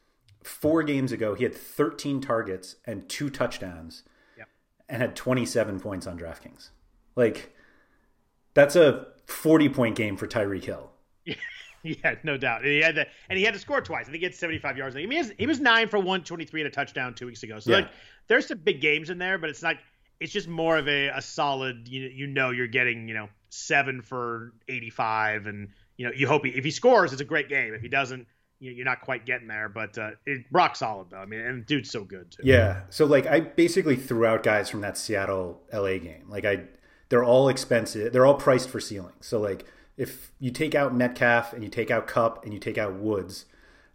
Four games ago, he had thirteen targets and two touchdowns, yep. and had twenty-seven points on DraftKings. Like, that's a forty-point game for Tyreek Hill. Yeah, no doubt. And he had to, and he had to score twice. I think he had seventy-five yards. I mean, he was, he was nine for one twenty-three and a touchdown two weeks ago. So, yeah. like, there's some big games in there, but it's like it's just more of a, a solid. You you know, you're getting you know seven for eighty-five, and you know you hope he, if he scores, it's a great game. If he doesn't, you know, you're not quite getting there. But uh, it, rock solid though. I mean, and dude's so good too. Yeah. So like, I basically threw out guys from that Seattle L A game. Like I. They're all expensive. They're all priced for ceiling. So, like, if you take out Metcalf and you take out Kupp and you take out Woods,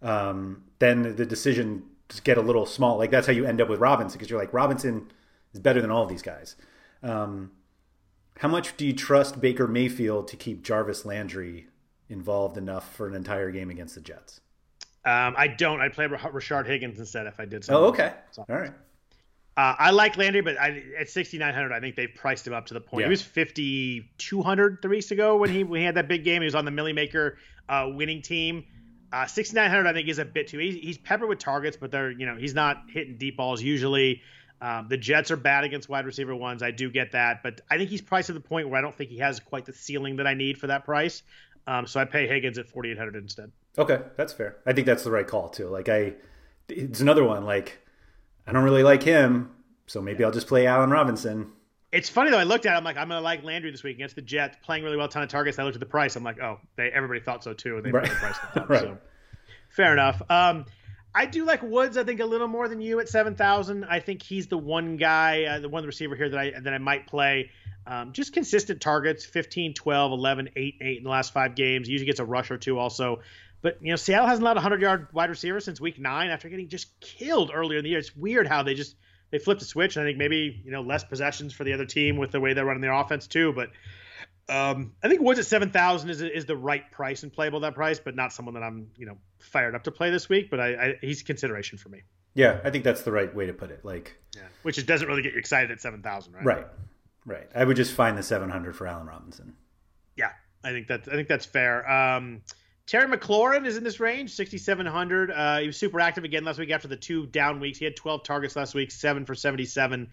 um, then the decision just get a little small. Like, that's how you end up with Robinson, because you're like, Robinson is better than all of these guys. Um, how much do you trust Baker Mayfield to keep Jarvis Landry involved enough for an entire game against the Jets? Um, I don't. I'd play Rashard Higgins instead if I did something. Oh, okay. All right. Uh, I like Landry, but I, at sixty-nine hundred, I think they've priced him up to the point. Yeah. He was fifty-two hundred three weeks ago when he when he had that big game. He was on the Millie Maker uh, winning team. Uh, sixty-nine hundred, I think, is a bit too. He's, he's peppered with targets, but they're you know he's not hitting deep balls usually. Um, the Jets are bad against wide receiver ones. I do get that, but I think he's priced to the point where I don't think he has quite the ceiling that I need for that price. Um, so I pay Higgins at forty-eight hundred instead. Okay, that's fair. I think that's the right call too. Like I, it's another one. Like I don't really like him. So maybe I'll just play Allen Robinson. It's funny, though. I looked at it. I'm like, I'm going to like Landry this week against the Jets, playing really well, ton of targets. I looked at the price. I'm like, oh, they everybody thought so, too. And they right. put the price up. Right. So, fair enough. Um, I do like Woods, I think, a little more than you at seven thousand. I think he's the one guy, uh, the one receiver here that I that I might play. Um, just consistent targets, fifteen, twelve, eleven, eight, eight in the last five games. He usually gets a rush or two also. But, you know, Seattle hasn't allowed a hundred-yard wide receiver since week nine after getting just killed earlier in the year. It's weird how they just – they flipped the switch, and I think maybe, you know, less possessions for the other team with the way they're running their offense too. But um, I think Woods at seven thousand is is the right price and playable that price, but not someone that I'm, you know, fired up to play this week. But I, I he's consideration for me. Yeah, I think that's the right way to put it. Like, yeah. Which it doesn't really get you excited at seven thousand, right? Right, right. I would just find the seven hundred for Allen Robinson. Yeah, I think that's I think that's fair. Um, Terry McLaurin is in this range, sixty-seven hundred. Uh, he was super active again last week after the two down weeks. He had twelve targets last week, seven for seventy-seven.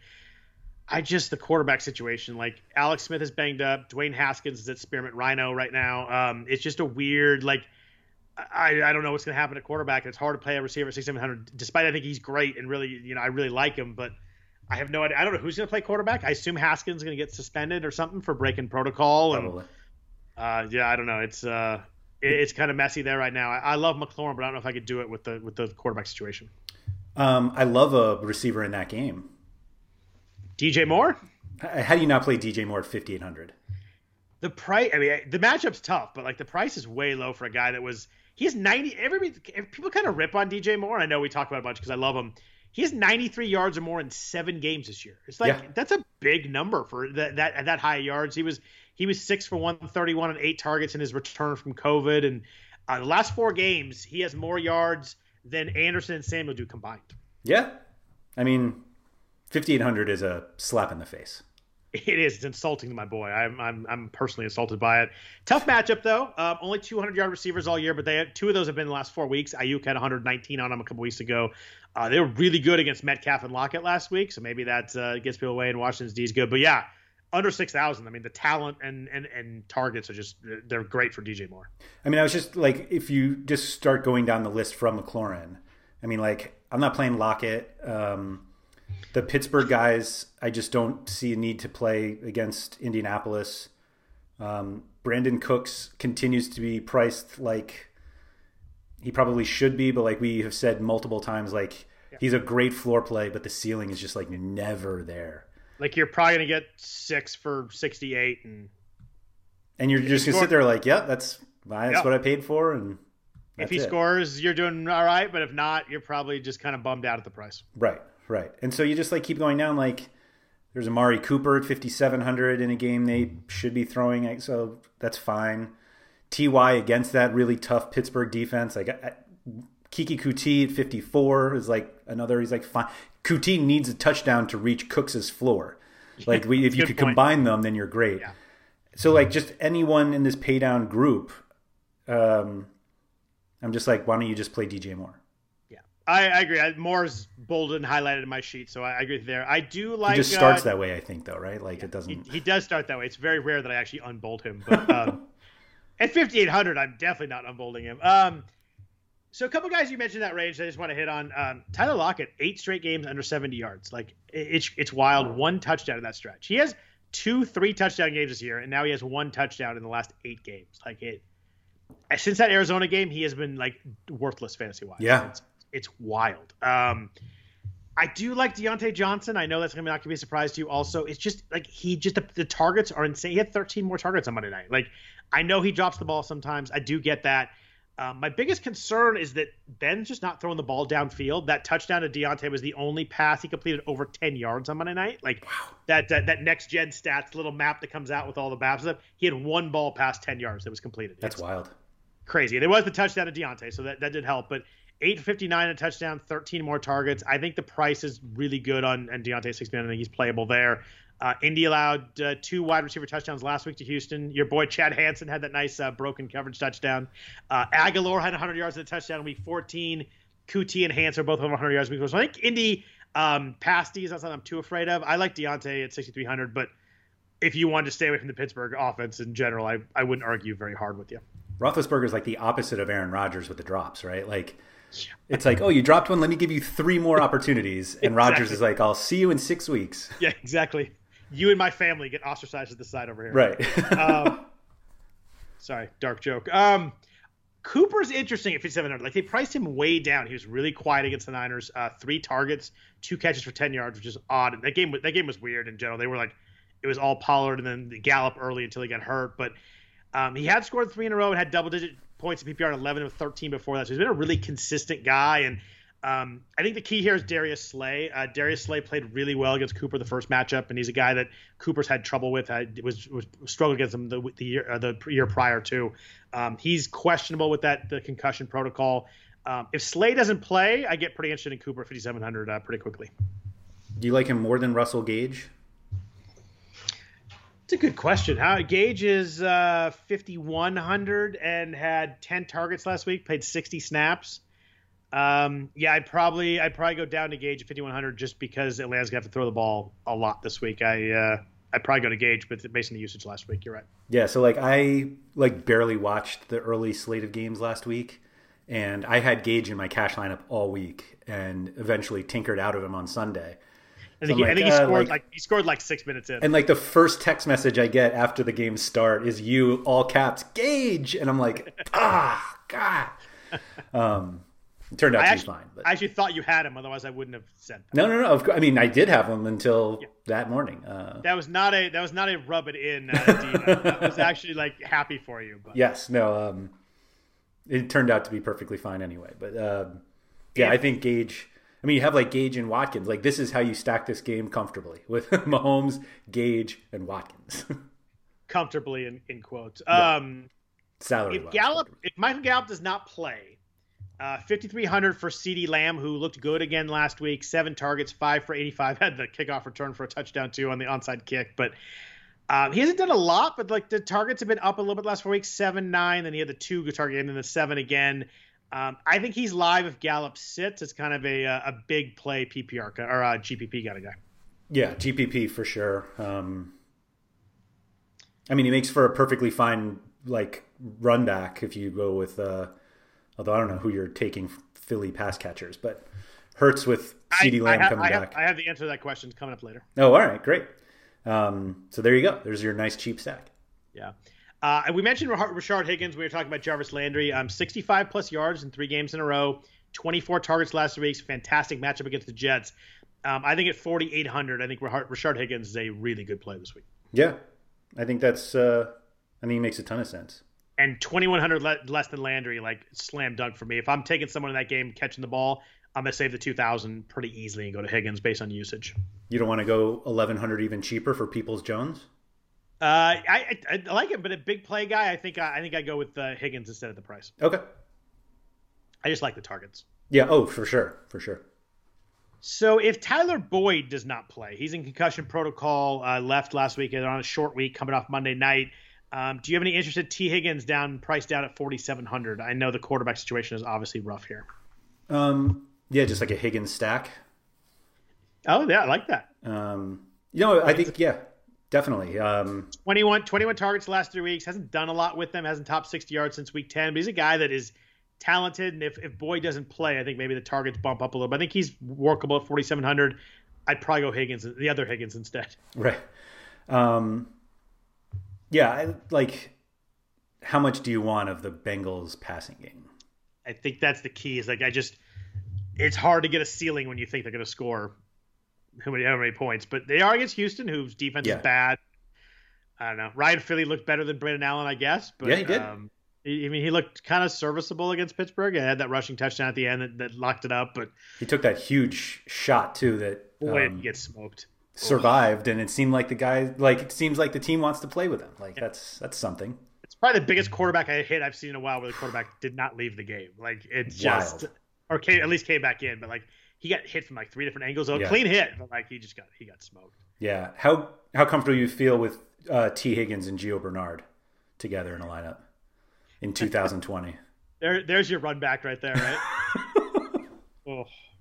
I just, the quarterback situation, like Alex Smith is banged up. Dwayne Haskins is at Spearmint Rhino right now. Um, it's just a weird, like, I, I don't know what's going to happen at quarterback. It's hard to play a receiver at sixty-seven hundred, despite I think he's great and really, you know, I really like him, but I have no idea. I don't know who's going to play quarterback. I assume Haskins is going to get suspended or something for breaking protocol. And, Probably. Uh, yeah, I don't know. It's, uh, It's kind of messy there right now. I, I love McLaurin, but I don't know if I could do it with the with the quarterback situation. Um, I love a receiver in that game. D J Moore? How do you not play D J Moore at fifty-eight hundred? The price, I mean, the matchup's tough, but like the price is way low for a guy that was, he has ninety, everybody, people kind of rip on D J Moore. I know we talk about it a bunch because I love him. He has ninety-three yards or more in seven games this year. It's like yeah. that's a big number for that that that high yards. He was he was six for one thirty-one on eight targets in his return from COVID, and uh, the last four games he has more yards than Anderson and Samuel do combined. Yeah, I mean, fifty-eight hundred is a slap in the face. It is. It's insulting to my boy. I'm I'm I'm personally insulted by it. Tough matchup though. Um, only two hundred yard receivers all year, but they had, two of those have been in the last four weeks. Ayuk had one hundred nineteen on him a couple weeks ago. Uh, they were really good against Metcalf and Lockett last week, so maybe that uh, gets people away. And Washington's D is good, but yeah, under six thousand. I mean, the talent and and and targets are just they're great for D J Moore. I mean, I was just like, if you just start going down the list from McLaurin, I mean, like I'm not playing Lockett. Um, The Pittsburgh guys, I just don't see a need to play against Indianapolis. Um, Brandon Cooks continues to be priced like he probably should be, but like we have said multiple times, like yeah. he's a great floor play, but the ceiling is just like never there. Like you're probably going to get six for sixty-eight. And and you're just going to sit there like, yeah, that's, that's yeah. what I paid for. And if he it. scores, you're doing all right. But if not, you're probably just kind of bummed out at the price. Right. Right. And so you just like keep going down. Like there's Amari Cooper at fifty-seven hundred in a game they should be throwing. So that's fine. T Y against that really tough Pittsburgh defense. Like I, Kiki Kuti at fifty-four is like another. He's like fine. Kuti needs a touchdown to reach Cooks's floor. Like we, if you could point. combine them, then you're great. Yeah. So like just anyone in this pay down group, um, I'm just like, why don't you just play D J Moore? I, I agree. I, Moore's bolded and highlighted in my sheet, so I, I agree there. I do like. He just starts uh, that way, I think, though, right? Like yeah, it doesn't. He, he does start that way. It's very rare that I actually unbold him, but um, at fifty-eight hundred, I'm definitely not unbolding him. Um, so a couple guys you mentioned that range, I just want to hit on. Um, Tyler Lockett, eight straight games under seventy yards. Like it, it's it's wild. One touchdown in that stretch. He has two, three touchdown games this year, and now he has one touchdown in the last eight games. Like it. Since that Arizona game, he has been like worthless fantasy wise. Yeah. It's, It's wild. Um, I do like Deontay Johnson. I know that's going to not going to be a surprise to you. Also, it's just like he just the, the targets are insane. He had thirteen more targets on Monday night. Like I know he drops the ball sometimes. I do get that. Um, my biggest concern is that Ben's just not throwing the ball downfield. That touchdown to Deontay was the only pass he completed over ten yards on Monday night. Like wow. that, that that next gen stats little map that comes out with all the maps stuff. He had one ball past ten yards that was completed. That's it's wild. Crazy. And it was the touchdown to Deontay, so that, that did help. But eight fifty-nine a touchdown, thirteen more targets. I think the price is really good on and Deontay six man. I think he's playable there. Uh, Indy allowed uh, two wide receiver touchdowns last week to Houston. Your boy Chad Hansen had that nice uh, broken coverage touchdown. Uh, Aguilar had one hundred yards in the touchdown in week fourteen. Kuti and Hansen both have one hundred yards in week four. So I think Indy um, passed these. That's not something I'm too afraid of. I like Deontay at sixty-three hundred, but if you wanted to stay away from the Pittsburgh offense in general, I, I wouldn't argue very hard with you. Roethlisberger is like the opposite of Aaron Rodgers with the drops, right? Like it's like, oh, you dropped one. Let me give you three more opportunities. And exactly. Rodgers is like, I'll see you in six weeks. Yeah, exactly. You and my family get ostracized at the side over here. Right. um, sorry, dark joke. Um, Cooper's interesting at fifty-seven hundred. Like they priced him way down. He was really quiet against the Niners. Uh, three targets, two catches for ten yards, which is odd. That game, that game was weird in general. They were like, it was all Pollard and then the Gallup early until he got hurt. But um, he had scored three in a row and had double-digit points in P P R at eleven and thirteen before that. So he's been a really consistent guy. And um, I think the key here is Darius Slay. Uh, Darius Slay played really well against Cooper the first matchup, and he's a guy that Cooper's had trouble with. Uh, was was struggled against him the the year uh, the year prior to. Um, he's questionable with that the concussion protocol. Um, if Slay doesn't play, I get pretty interested in Cooper at fifty-seven hundred uh, pretty quickly. Do you like him more than Russell Gage? It's a good question. How Gage is uh, fifty-one hundred and had ten targets last week, played sixty snaps. Um, yeah, I'd probably I'd probably go down to Gage at fifty-one hundred just because Atlanta's gonna have to throw the ball a lot this week. I uh, I'd probably go to Gage, but based on the usage last week, you're right. Yeah, so like I like barely watched the early slate of games last week, and I had Gage in my cash lineup all week, and eventually tinkered out of him on Sunday. I think, so he, like, I think he scored uh, like, like he scored like six minutes in. And like the first text message I get after the game start is you all caps Gage, and I'm like, ah, God. Um, it turned out I to actually, be fine. But. I actually thought you had him, otherwise I wouldn't have said that. No, no, no. Of course, I mean, I did have him until yeah. that morning. Uh, that was not a that was not a rub it in. Uh, Dina. That was actually like happy for you. But. Yes, no. Um, it turned out to be perfectly fine anyway. But um, yeah, yeah, I think Gage. I I mean, you have like Gage and Watkins. Like this is how you stack this game comfortably with Mahomes, Gage, and Watkins. Comfortably in, in quotes. Yeah. Um, Salary. if Gallup, if Michael Gallup does not play, uh, fifty-three hundred for CeeDee Lamb, who looked good again last week. Seven targets, five for eighty-five. Had the kickoff return for a touchdown too on the onside kick, but um, he hasn't done a lot. But like the targets have been up a little bit last four weeks. Seven, nine. Then he had the two good target, and then the seven again. Um, I think he's live if Gallup sits. It's kind of a a big play P P R or a G P P kind of guy. Yeah, G P P for sure. Um, I mean, he makes for a perfectly fine like run back if you go with. Uh, although I don't know who you're taking Philly pass catchers, but Hurts with CeeDee Lamb I, I have, coming I have, back. I have the answer to that question coming up later. Oh, all right, great. Um, so there you go. There's your nice cheap stack. Yeah. Uh, and we mentioned Rashard Higgins. We were talking about Jarvis Landry. Um, sixty-five plus yards in three games in a row, twenty-four targets last three weeks. Fantastic matchup against the Jets. Um, I think at forty-eight hundred, I think Rashard Higgins is a really good play this week. Yeah, I think that's. Uh, I think it makes a ton of sense. And twenty-one hundred le- less than Landry, like slam dunk for me. If I'm taking someone in that game catching the ball, I'm gonna save the two thousand pretty easily and go to Higgins based on usage. You don't want to go eleven hundred even cheaper for Peoples Jones? Uh, I, I I like it, but a big play guy, I think I, I think I go with uh, Higgins instead of the price. Okay. I just like the targets. Yeah. Oh, for sure, for sure. So if Tyler Boyd does not play, he's in concussion protocol. Uh, left last week. They're on a short week coming off Monday night. Um, do you have any interest in T Higgins down priced down at forty-seven hundred? I know the quarterback situation is obviously rough here. Um. Yeah, just like a Higgins stack. Oh yeah, I like that. Um. You know, I think yeah. Definitely. Um, twenty-one, twenty-one targets the last three weeks. Hasn't done a lot with them. Hasn't topped sixty yards since week ten. But he's a guy that is talented. And if, if Boyd doesn't play, I think maybe the targets bump up a little. But I think he's workable at forty-seven hundred. I'd probably go Higgins, the other Higgins instead. Right. Um, yeah. I, like, how much do you want of the Bengals passing game? I think that's the key. Is like I just, it's hard to get a ceiling when you think they're going to score. How many, how many points, but they are against Houston, whose defense yeah. is bad. I don't know. Ryan Philly looked better than Brandon Allen, I guess. But, yeah, he did. Um, he, I mean, he looked kind of serviceable against Pittsburgh. He had that rushing touchdown at the end that, that locked it up. But he took that huge shot too that boy, um, he gets smoked. Survived, and it seemed like the guy, like it seems like the team wants to play with him. Like yeah. that's that's something. It's probably the biggest quarterback I hit I've seen in a while, where the quarterback did not leave the game. Like it just, Wild. or came, at least came back in, but like. He got hit from like three different angles. A yeah. clean hit, but like he just got he got smoked. Yeah. How how comfortable you feel with uh, T. Higgins and Gio Bernard together in a lineup in two thousand twenty? there, there's your run back right there, right? oh.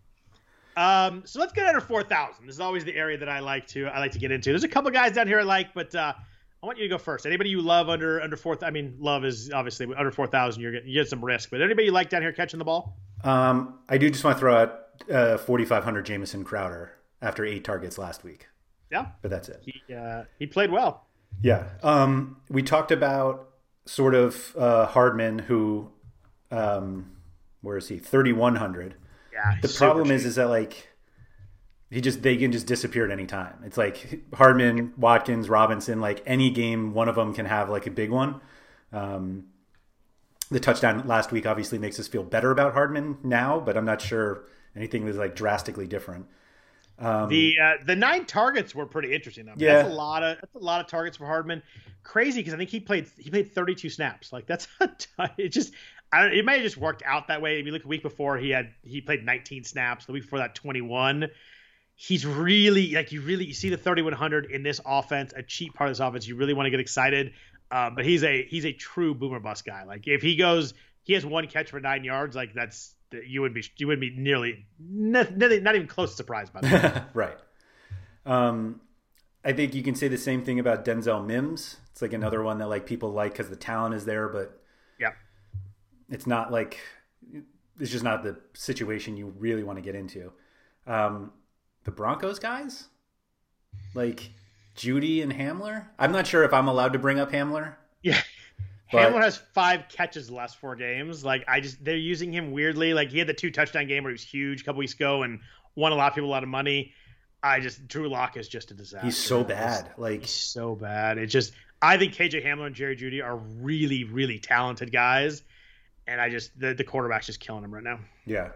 Um. So let's get under four thousand. This is always the area that I like to I like to get into. There's a couple guys down here I like, but uh, I want you to go first. Anybody you love under under four? I mean, love is obviously under four thousand. You're getting you get some risk, but anybody you like down here catching the ball? Um, I do just want to throw out uh, forty-five hundred Jamison Crowder after eight targets last week. Yeah, but that's it. He uh, he played well. Yeah. Um, we talked about sort of uh, Hardman, who, um, where is he? thirty-one hundred. Yeah. The problem is, is that like he just they can just disappear at any time. It's like Hardman, Watkins, Robinson. Like any game, one of them can have like a big one. Um, The touchdown last week obviously makes us feel better about Hardman now, but I'm not sure anything was like drastically different. Um, the uh, the nine targets were pretty interesting though. Yeah. That's a lot of that's a lot of targets for Hardman. Crazy because I think he played he played thirty-two snaps. Like that's a ton. It just I don't. It might have just worked out that way. If you look a week before, he had he played nineteen snaps. The week before that, twenty-one. He's really like you really you see the thirty-one hundred in this offense, a cheap part of this offense. You really want to get excited. Um, but he's a he's a true boomer bust guy. Like if he goes, he has one catch for nine yards. Like that's you would be you would be nearly not, not even close to surprised by that. Right. Um, I think you can say the same thing about Denzel Mims. It's like another one that like people like because the talent is there, but yeah, it's not like it's just not the situation you really want to get into. Um, the Broncos guys, like Judy and Hamler. I'm not sure if I'm allowed to bring up Hamler. Yeah. But Hamler has five catches the last four games. Like I just, they're using him weirdly. Like he had the two touchdown game where he was huge a couple weeks ago and won a lot of people a lot of money. I just, Drew Lock is just a disaster. He's so bad. Like he's so bad. It's just, I think K J Hamler and Jerry Jeudy are really, really talented guys. And I just, the, the quarterback's just killing him right now. Yeah.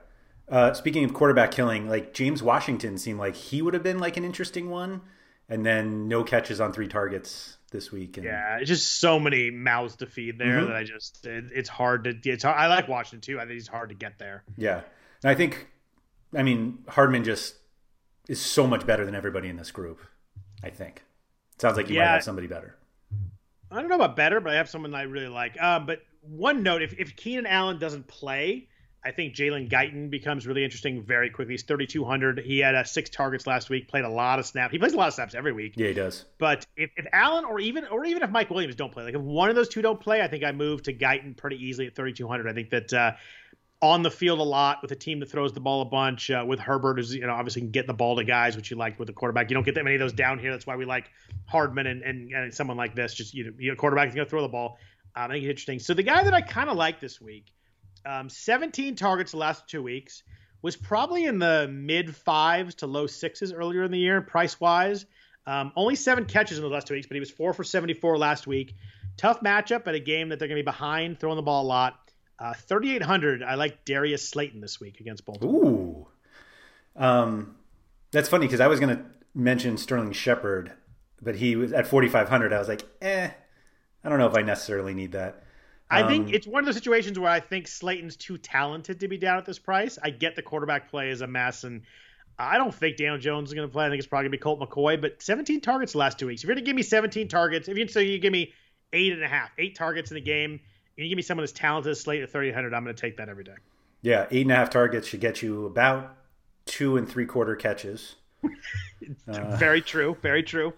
Uh, speaking of quarterback killing, like James Washington seemed like he would have been like an interesting one, and then no catches on three targets this week. And... Yeah, it's just so many mouths to feed there mm-hmm. that I just it, it's hard to. It's hard, I like Washington too. I think he's hard to get there. Yeah, and I think, I mean, Hardman just is so much better than everybody in this group. I think it sounds like you yeah. might have somebody better. I don't know about better, but I have someone I really like. Uh, but one note: if if Keenan Allen doesn't play, I think Jalen Guyton becomes really interesting very quickly. He's thirty-two hundred. He had uh, six targets last week, played a lot of snaps. He plays a lot of snaps every week. Yeah, he does. But if, if Allen or even or even if Mike Williams don't play, like if one of those two don't play, I think I move to Guyton pretty easily at thirty-two hundred. I think that uh, on the field a lot with a team that throws the ball a bunch, uh, with Herbert, who's, you know, obviously can get the ball to guys, which you like with the quarterback. You don't get that many of those down here. That's why we like Hardman and, and, and someone like this. Just, you know, you know quarterback is going to throw the ball. Um, I think it's interesting. So the guy that I kind of like this week, Um, seventeen targets the last two weeks, was probably in the mid fives to low sixes earlier in the year, price wise. Um, only seven catches in the last two weeks, but he was four for seventy-four last week. Tough matchup at a game that they're going to be behind, throwing the ball a lot. Uh, thirty-eight hundred. I like Darius Slayton this week against Baltimore. Ooh, um, that's funny because I was going to mention Sterling Shepard, but he was at forty-five hundred. I was like, eh, I don't know if I necessarily need that. I think it's one of those situations where I think Slayton's too talented to be down at this price. I get the quarterback play is a mess, and I don't think Daniel Jones is going to play. I think it's probably going to be Colt McCoy, but seventeen targets the last two weeks. If you're going to give me seventeen targets, if you so you give me eight and a half, eight targets in a game, and you give me someone as talented as Slayton at thirty-eight hundred, I'm going to take that every day. Yeah, eight and a half targets should get you about two and three quarter catches. uh, very true. Very true.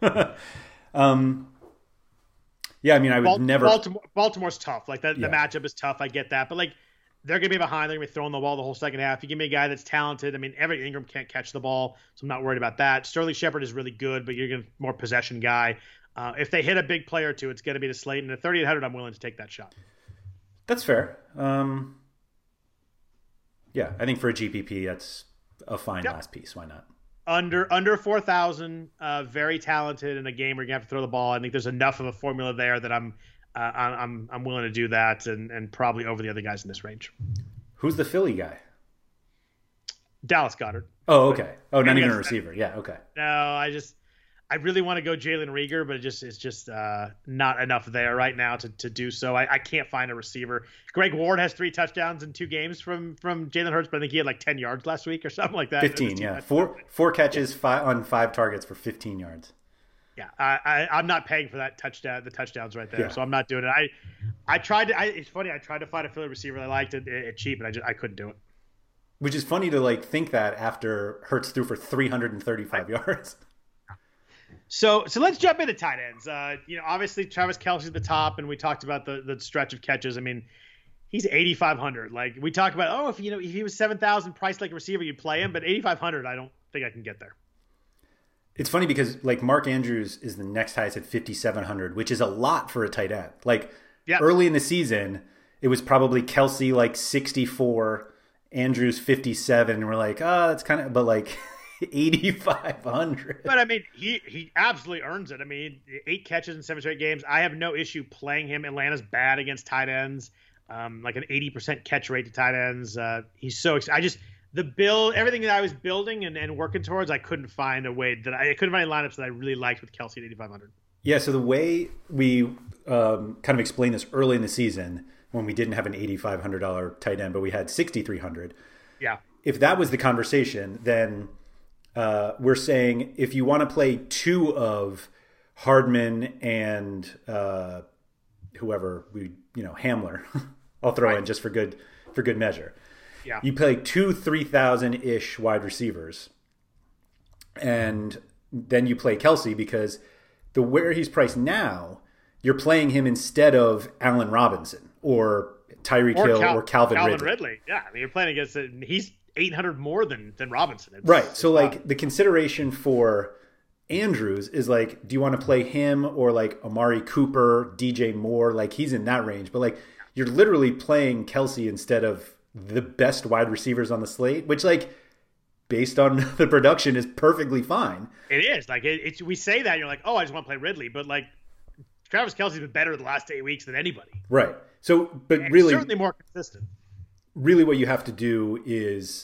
um. Yeah, I mean, I would Baltimore, never. Baltimore, Baltimore's tough. Like that, yeah. the matchup is tough. I get that, but like they're gonna be behind. They're gonna be throwing the ball the whole second half. You give me a guy that's talented. I mean, Evan Ingram can't catch the ball, so I'm not worried about that. Sterling Shepard is really good, but you're gonna more possession guy. Uh, if they hit a big play or two, it's gonna be to Slayton. At thirty-eight hundred, I'm willing to take that shot. That's fair. Um, yeah, I think for a G P P, that's a fine yep. last piece. Why not? Under under four thousand, uh, very talented in a game where you have to throw the ball. I think there's enough of a formula there that I'm uh, I'm I'm willing to do that, and, and probably over the other guys in this range. Who's the Philly guy? Dallas Goedert. Oh, okay. Oh, not even a receiver. Yeah, okay. No, I just I really want to go Jalen Reagor, but it just it's just uh, not enough there right now to, to do so. I, I can't find a receiver. Greg Ward has three touchdowns in two games from from Jalen Hurts, but I think he had like ten yards last week or something like that. Fifteen, yeah, four four catches, five on five targets for fifteen yards. Yeah, I, I I'm not paying for that touchdown, the touchdowns right there, yeah. so I'm not doing it. I I tried to. I, it's funny. I tried to find a Philly receiver I liked it, it, it cheap, and I just I couldn't do it. Which is funny to like think that after Hurts threw for three hundred thirty-five I, yards. So so let's jump into tight ends. Uh, you know, obviously Travis Kelce's at the top, and we talked about the the stretch of catches. I mean, he's eighty-five hundred. Like we talked about, oh, if you know if he was seven thousand priced like a receiver, you'd play him, but eighty-five hundred, I don't think I can get there. It's funny because like Mark Andrews is the next highest at fifty-seven hundred, which is a lot for a tight end. Like yeah. early in the season, it was probably Kelce like sixty-four, Andrews fifty-seven, and we're like, oh, that's kind of, but like. eighty-five hundred. But I mean, he he absolutely earns it. I mean, eight catches in seven straight games. I have no issue playing him. Atlanta's bad against tight ends, um, like an eighty percent catch rate to tight ends. Uh, he's so I just the build everything that I was building and, and working towards. I couldn't find a way that I, I couldn't find any lineups that I really liked with Kelce at eighty-five hundred. Yeah. So the way we um, kind of explained this early in the season when we didn't have an eighty-five hundred dollars tight end, but we had sixty-three hundred. Yeah. If that was the conversation, then. Uh, we're saying if you want to play two of Hardman and uh, whoever we, you know, Hamler, I'll throw right. in just for good for good measure. Yeah, you play two three thousand ish wide receivers, and then you play Kelce because the where he's priced now, you're playing him instead of Allen Robinson or Tyreek Hill Cal- or Calvin, Calvin Ridley. Ridley. Yeah, I mean, you're playing against it. He's eight hundred more than than Robinson. It's, right. So it's like wild. The consideration for Andrews is like, do you want to play him or like Amari Cooper, D J Moore? Like he's in that range, but like you're literally playing Kelce instead of the best wide receivers on the slate, which like based on the production is perfectly fine. It is like it, it's we say that and you're like, oh, I just want to play Ridley, but like Travis Kelce's been better the last eight weeks than anybody. Right. So, but and really, certainly more consistent. Really what you have to do is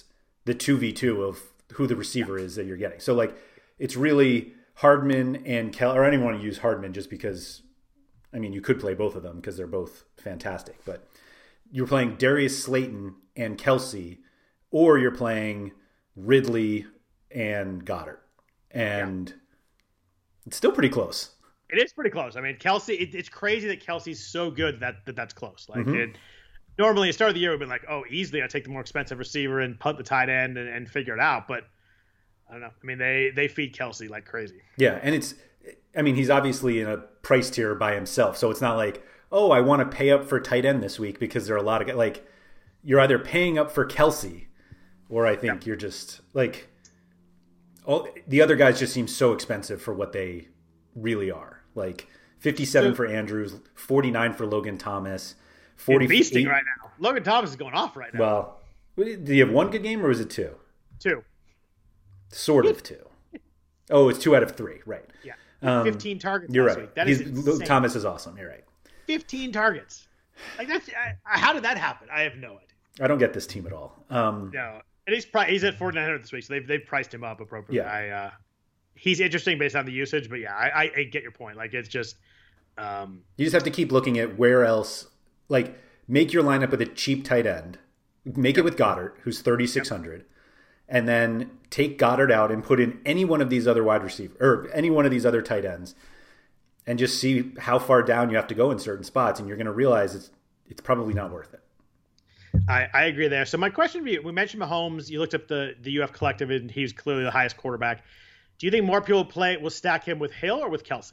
the two v two of who the receiver is that you're getting. So like it's really Hardman and Kel, or I don't even want to use Hardman just because, I mean, you could play both of them because they're both fantastic, but you're playing Darius Slayton and Kelsey, or you're playing Ridley and Goddard. And yeah. It's still pretty close. It is pretty close. I mean, Kelsey, it, it's crazy that Kelsey's so good that, that that's close. Like mm-hmm. it, normally at the start of the year, we've been like, oh, easily I take the more expensive receiver and punt the tight end and, and figure it out. But I don't know. I mean, they, they feed Kelsey like crazy. Yeah. And it's, I mean, he's obviously in a price tier by himself. So it's not like, oh, I want to pay up for tight end this week because there are a lot of, like, you're either paying up for Kelsey or I think yeah. you're just like, all the other guys just seem so expensive for what they really are. Like fifty-seven for Andrews, forty-nine for Logan Thomas, forty He's beasting right now. Logan Thomas is going off right now. Well, did he have one good game or was it two? Two. Sort of two. Oh, it's two out of three, right? Yeah. Um, fifteen targets. You're last right. Week. That He's, is insane. Thomas is awesome. You're right. Fifteen targets. Like that's I, how did that happen? I have no idea. I don't get this team at all. Um, no, and he's pri- he's at forty-nine hundred this week, so they've they've priced him up appropriately. Yeah. I, uh, he's interesting based on the usage, but yeah, I, I, I get your point. Like it's just um, you just have to keep looking at where else. Like make your lineup with a cheap tight end. Make yep. it with Goddard, who's thirty-six hundred, yep. and then take Goddard out and put in any one of these other wide receivers or any one of these other tight ends, and just see how far down you have to go in certain spots, and you're going to realize it's it's probably not worth it. I, I agree there. So my question for you, we mentioned Mahomes. You looked up the, the U F collective, and he's clearly the highest quarterback. Do you think more people play will stack him with Hill or with Kelsey?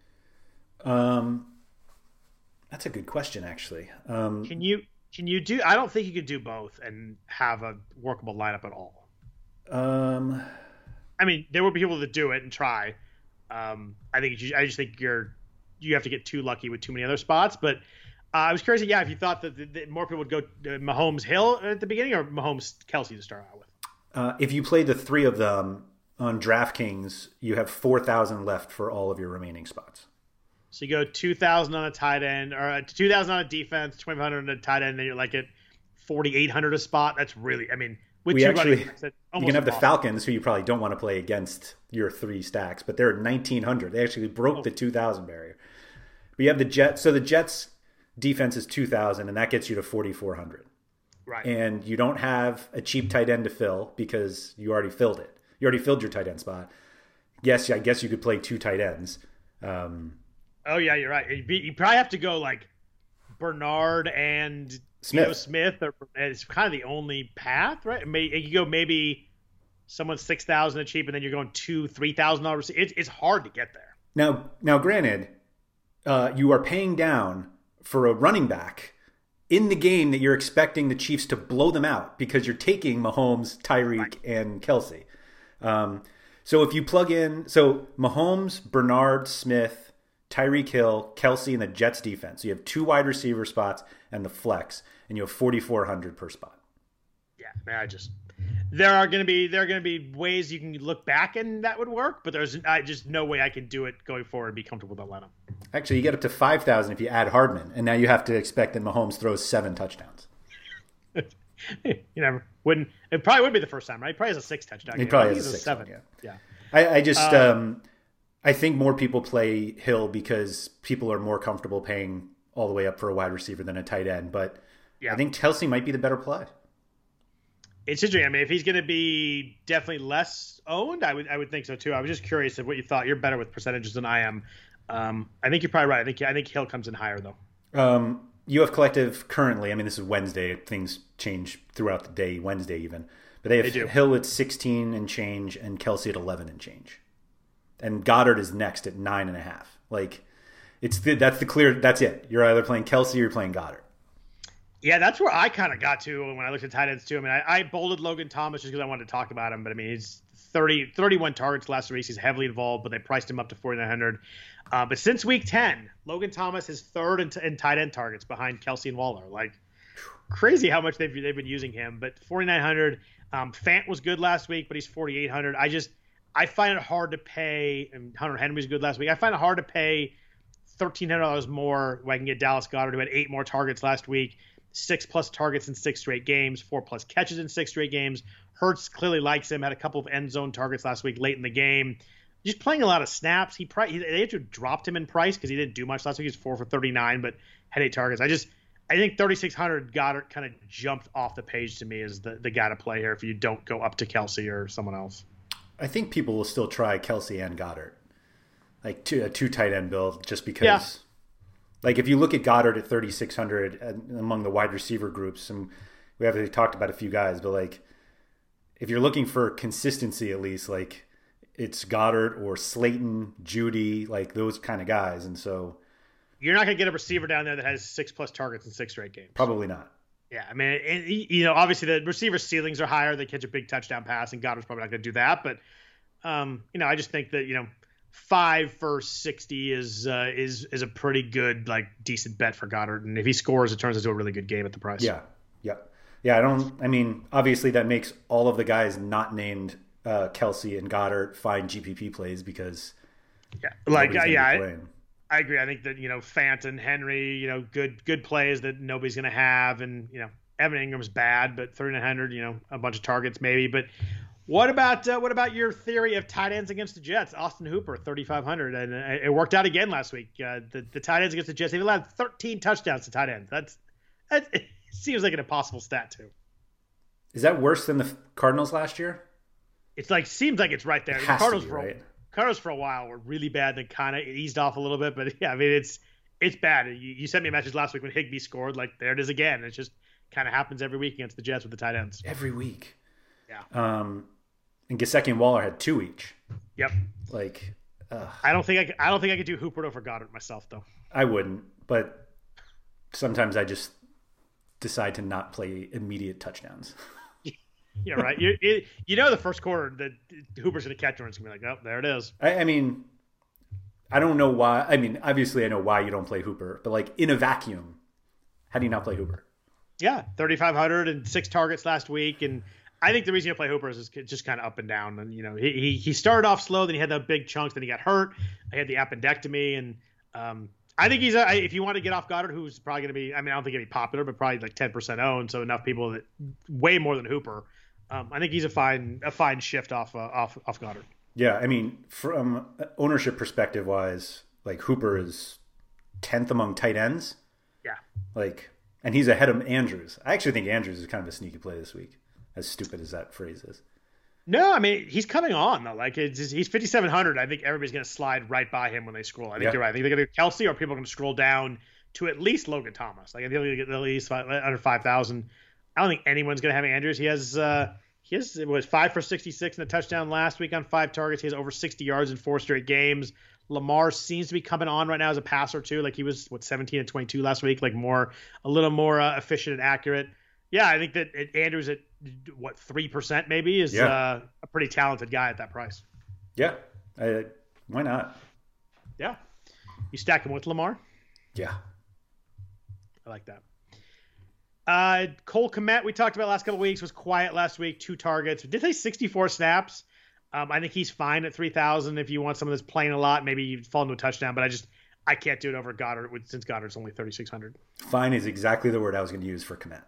Um, that's a good question, actually. Um, can you can you do? I don't think you could do both and have a workable lineup at all. Um, I mean, there will be people that do it and try. Um, I think you, I just think you're you have to get too lucky with too many other spots, but. Uh, I was curious, yeah, if you thought that, that, that more people would go to Mahomes Hill at the beginning or Mahomes Kelsey to start out with. Uh, if you play the three of them on DraftKings, you have four thousand left for all of your remaining spots. So you go two thousand on a tight end, or two thousand on a defense, twenty-five hundred on a tight end, then you're like at forty-eight hundred a spot. That's really, I mean, with we two actually, running backs, you can have impossible. the Falcons, who you probably don't want to play against your three stacks, but they're at nineteen hundred. They actually broke oh. the two thousand barrier. We have the Jets. So the Jets defense is two thousand, and that gets you to forty-four hundred. Right. And you don't have a cheap tight end to fill because you already filled it. You already filled your tight end spot. Yes, I guess you could play two tight ends. Um, oh, yeah, you're right. You probably have to go like Bernard and Smith. Geno Smith. Or, it's kind of the only path, right? You go maybe someone six thousand a cheap, and then you're going two, three thousand dollars. It's it's hard to get there. Now, now, granted, uh, you are paying down for a running back in the game that you're expecting the Chiefs to blow them out because you're taking Mahomes, Tyreek, right. and Kelsey. Um, so if you plug in, so Mahomes, Bernard, Smith, Tyreek Hill, Kelsey, and the Jets defense. So you have two wide receiver spots and the flex, and you have forty-four hundred per spot. Yeah, man, I just there are going to be there are going to be ways you can look back and that would work, but there's I just no way I can do it going forward and be comfortable with that lineup. Actually, you get up to five thousand if you add Hardman, and now you have to expect that Mahomes throws seven touchdowns. you never wouldn't. It probably would be the first time, right? He probably has a six touchdown. He game. probably has a six seven. One, yeah. yeah. I, I just uh, um, I think more people play Hill because people are more comfortable paying all the way up for a wide receiver than a tight end. But yeah. I think Kelsey might be the better play. It's interesting. I mean, if he's going to be definitely less owned, I would I would think so too. I was just curious of what you thought. You're better with percentages than I am. Um, I think you're probably right. I think I think Hill comes in higher though. Um, U F Collective currently, I mean, this is Wednesday. Things change throughout the day, Wednesday even. But they have they Hill at sixteen and change and Kelsey at eleven and change. And Goddard is next at nine and a half. Like, it's the, that's the clear, that's it. You're either playing Kelsey or you're playing Goddard. Yeah, that's where I kind of got to when I looked at tight ends too. I mean, I, I bolded Logan Thomas just because I wanted to talk about him. But I mean, he's thirty, thirty-one targets last week. He's heavily involved, but they priced him up to forty-nine hundred. Uh, but since week ten, Logan Thomas is third in, t- in tight end targets behind Kelsey and Waller. Like, crazy how much they've they've been using him. But forty-nine hundred. Um, Fant was good last week, but he's forty-eight hundred. I just I find it hard to pay. And Hunter Henry was good last week. I find it hard to pay thirteen hundred dollars more when I can get Dallas Goedert, who had eight more targets last week. six plus targets in six straight games, four plus catches in six straight games. Hurts clearly likes him, had a couple of end zone targets last week late in the game. Just playing a lot of snaps. He, he They actually dropped him in price because he didn't do much last week. He was four for thirty-nine, but had eight targets. I just, I think thirty-six hundred Goddard kind of jumped off the page to me as the, the guy to play here if you don't go up to Kelsey or someone else. I think people will still try Kelsey and Goddard. Like two, a two tight end build just because yeah. like if you look at Goddard at thirty-six hundred among the wide receiver groups, and we haven't talked about a few guys, but like if you're looking for consistency, at least like it's Goddard or Slayton, Judy, like those kind of guys. And so you're not going to get a receiver down there that has six plus targets in six straight games. Probably not. Yeah. I mean, and, you know, obviously the receiver ceilings are higher. They catch a big touchdown pass, and Goddard's probably not going to do that. But, um, you know, I just think that, you know, five for sixty is uh, is is a pretty good, like, decent bet for Goddard. And if he scores, it turns into a really good game at the price. Yeah, yeah. Yeah, I don't – I mean, obviously that makes all of the guys not named uh, Kelsey and Goddard fine G P P plays because – yeah, like, uh, yeah, I, I agree. I think that, you know, Fant and Henry, you know, good good plays that nobody's going to have. And, you know, Evan Ingram's bad, but thirty-nine hundred, you know, a bunch of targets maybe. But – What about uh, what about your theory of tight ends against the Jets? Austin Hooper, thirty-five hundred, and uh, it worked out again last week. Uh, the the tight ends against the Jets, they've allowed thirteen touchdowns to tight ends. That's that it seems like an impossible stat too. Is that worse than the Cardinals last year? It's like seems like it's right there. It the has Cardinals to be, for right? Cardinals for a while were really bad, then kind of eased off a little bit. But yeah, I mean it's it's bad. You, you sent me a message last week when Higbee scored. Like there it is again. It just kind of happens every week against the Jets with the tight ends. Every week. Yeah. Um. And Gesicki and Waller had two each. Yep. Like, ugh. I don't think I could, I don't think I could do Hooper over Goddard myself though. I wouldn't, but sometimes I just decide to not play immediate touchdowns. Yeah, right. You, you you know the first quarter that Hooper's going to catch one, it's going to be like, oh, there it is. I, I mean, I don't know why. I mean, obviously I know why you don't play Hooper, but like in a vacuum, how do you not play Hooper? Yeah, thirty-five hundred and six targets last week, and I think the reason you play Hooper is just kind of up and down. And, you know, he, he he started off slow, then he had the big chunks, then he got hurt. He had the appendectomy. And um, I think he's, a, if you want to get off Goddard, who's probably going to be, I mean, I don't think he'll be popular, but probably like ten percent owned. So enough people that way more than Hooper. Um, I think he's a fine, a fine shift off, uh, off, off Goddard. Yeah. I mean, from ownership perspective wise, like Hooper is tenth among tight ends. Yeah. Like, and he's ahead of Andrews. I actually think Andrews is kind of a sneaky play this week. As stupid as that phrase is. No, I mean, he's coming on, though. Like, it's just, he's fifty-seven hundred. I think everybody's going to slide right by him when they scroll. I think yeah. you're right. I think they're going to Kelsey, or people are going to scroll down to at least Logan Thomas. Like, I think they'll get at least five, under five thousand. I don't think anyone's going to have Andrews. He has, uh, he has, it was five for sixty-six and a touchdown last week on five targets. He has over sixty yards in four straight games. Lamar seems to be coming on right now as a passer, too. Like, he was, what, seventeen and twenty-two last week? Like, more, a little more uh, efficient and accurate. Yeah, I think that Andrews at, what, three percent maybe is yeah. uh, a pretty talented guy at that price. Yeah. Uh, why not? Yeah. You stack him with Lamar? Yeah. I like that. Uh, Cole Kmet, we talked about last couple of weeks, was quiet last week, two targets. Did they sixty-four snaps? Um, I think he's fine at three thousand if you want someone that's playing a lot. Maybe you fall into a touchdown, but I just I can't do it over Goddard since Goddard's only thirty-six hundred. Fine is exactly the word I was going to use for Kmet.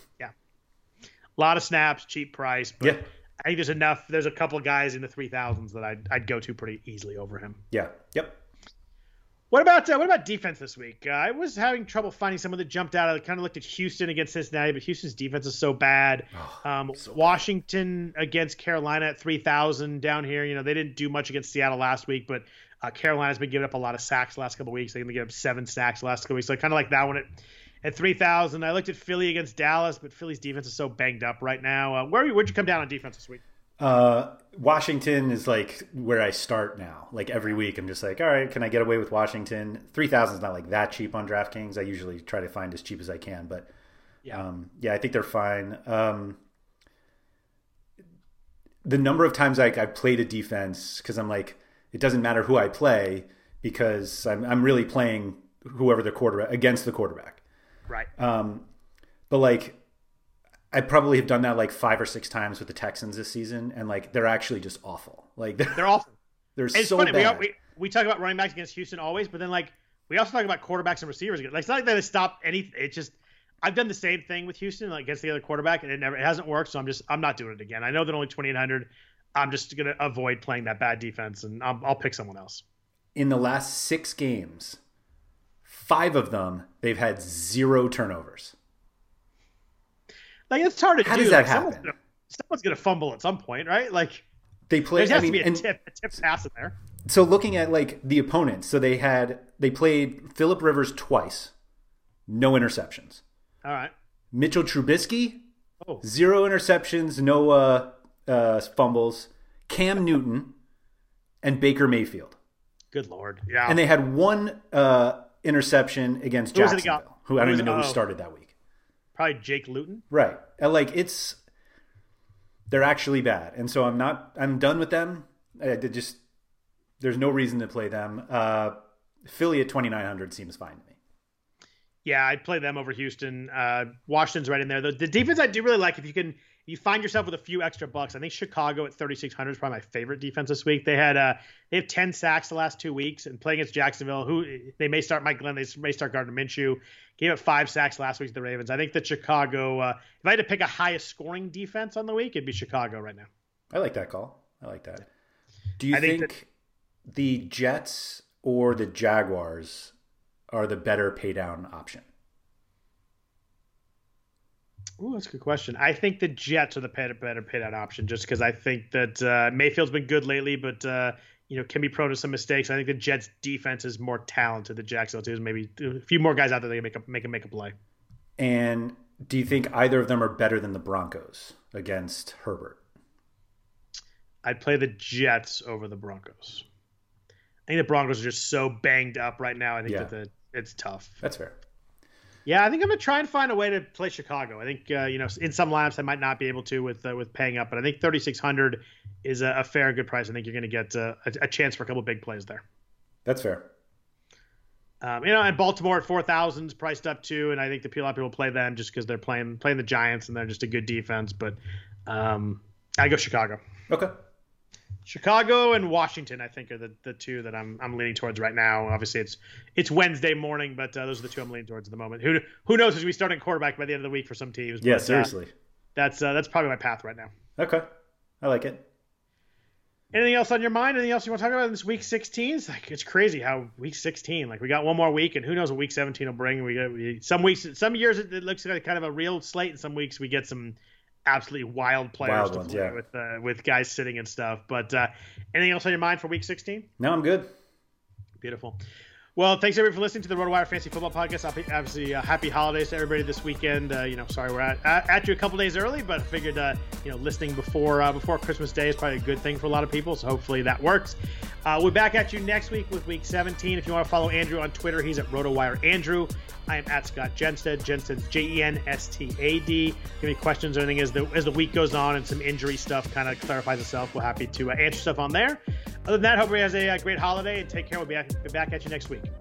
A lot of snaps, cheap price. But yeah. I think there's enough. There's a couple of guys in the three thousands that I'd, I'd go to pretty easily over him. Yeah. Yep. What about uh, what about defense this week? Uh, I was having trouble finding someone that jumped out. I kind of looked at Houston against Cincinnati, but Houston's defense is so bad. Oh, um, so Washington bad. Against Carolina at three thousand down here. You know, they didn't do much against Seattle last week, but uh, Carolina's been giving up a lot of sacks the last couple of weeks. They're going to give up seven sacks the last couple of weeks. So I kind of like that one at, at three thousand. I looked at Philly against Dallas, but Philly's defense is so banged up right now. Uh, where would you come down on defense this week? Uh, Washington is like where I start now. Like every week, I'm just like, all right, can I get away with Washington? three thousand is not like that cheap on DraftKings. I usually try to find as cheap as I can, but yeah, um, yeah I think they're fine. Um, the number of times I, I played a defense because I'm like, it doesn't matter who I play because I'm I'm really playing whoever the quarterback against the quarterback. Right. Um, but like, I probably have done that like five or six times with the Texans this season, and like they're actually just awful. Like they're, they're awful. They're it's so funny. bad. We, we we talk about running backs against Houston always, but then like we also talk about quarterbacks and receivers. Like it's not like they stop any. It's just I've done the same thing with Houston, like against the other quarterback, and it never it hasn't worked. So I'm just I'm not doing it again. I know they're only twenty-eight hundred. I'm just gonna avoid playing that bad defense, and I'll, I'll pick someone else. In the last six games, five of them they've had zero turnovers. Like it's hard to How do. does that like, happen? Someone's gonna, someone's gonna fumble at some point, right? Like they play. There has I mean, to be a and, tip, a tip pass in there. So looking at like the opponents, so they had they played Phillip Rivers twice, no interceptions. All right. Mitchell Trubisky, oh. zero interceptions, no uh, uh, fumbles. Cam Newton and Baker Mayfield. Good Lord. Yeah. And they had one uh, interception against who Jacksonville, who I don't even know oh, who started that week. Probably Jake Luton. Right. Like it's they're actually bad, and so I'm not. I'm done with them. I just there's no reason to play them. Uh, Philly at twenty-nine hundred seems fine to me. Yeah, I'd play them over Houston. Uh, Washington's right in there. The, the defense I do really like, if you can, if you find yourself with a few extra bucks, I think Chicago at thirty-six hundred is probably my favorite defense this week. They had uh, they have ten sacks the last two weeks, and playing against Jacksonville, who they may start Mike Glenn, they may start Gardner Minshew. Gave up five sacks last week to the Ravens. I think that Chicago, uh, if I had to pick a highest scoring defense on the week, it'd be Chicago right now. I like that call. I like that. Do you I think, think that, the Jets or the Jaguars are the better pay down option? Ooh, that's a good question. I think the Jets are the better, better pay down option, just because I think that uh, Mayfield's been good lately, but uh, you know, can be prone to some mistakes. I think the Jets' defense is more talented than Jacksonville too. Maybe a few more guys out there that can make a make a make a play. And do you think either of them are better than the Broncos against Herbert? I'd play the Jets over the Broncos. I think the Broncos are just so banged up right now. I think yeah. that the, it's tough. That's fair. Yeah, I think I'm gonna try and find a way to play Chicago. I think uh, you know, in some lineups I might not be able to with uh, with paying up, but I think thirty-six hundred is a, a fair, good price. I think you're gonna get uh, a, a chance for a couple big plays there. That's fair. Um, you know, and Baltimore at four thousand is priced up too, and I think the a lot of people play them just because they're playing playing the Giants and they're just a good defense. But um, I go Chicago. Okay. Chicago and Washington, I think, are the, the two that I'm I'm leaning towards right now. Obviously, it's it's Wednesday morning, but uh, those are the two I'm leaning towards at the moment. Who who knows as we start in quarterback by the end of the week for some teams? Yeah, but, seriously. Uh, that's uh, that's probably my path right now. Okay, I like it. Anything else on your mind? Anything else you want to talk about in this week sixteen? It's like it's crazy how week sixteen. Like we got one more week, and who knows what week seventeen will bring. We got we, some weeks, some years it, it looks like kind of a real slate, and some weeks we get some absolutely wild players wild to ones, play yeah. with uh, with guys sitting and stuff. But uh, anything else on your mind for week sixteen? No, I'm good. Beautiful. Well, thanks everybody for listening to the RotoWire Fantasy Football Podcast. Obviously, uh, happy holidays to everybody this weekend. Uh, you know, sorry we're at, at, at you a couple days early, but I figured uh, you know listening before uh, before Christmas Day is probably a good thing for a lot of people. So hopefully that works. Uh, we're back at you next week with week seventeen. If you want to follow Andrew on Twitter, he's at RotoWire Andrew. I am at Scott Jenstad. Jenstad's J E N S T A D. Give me questions or anything as the as the week goes on and some injury stuff kind of clarifies itself. We're happy to uh, answer stuff on there. Other than that, hope everybody has a, a great holiday and take care. We'll be back, be back at you next week.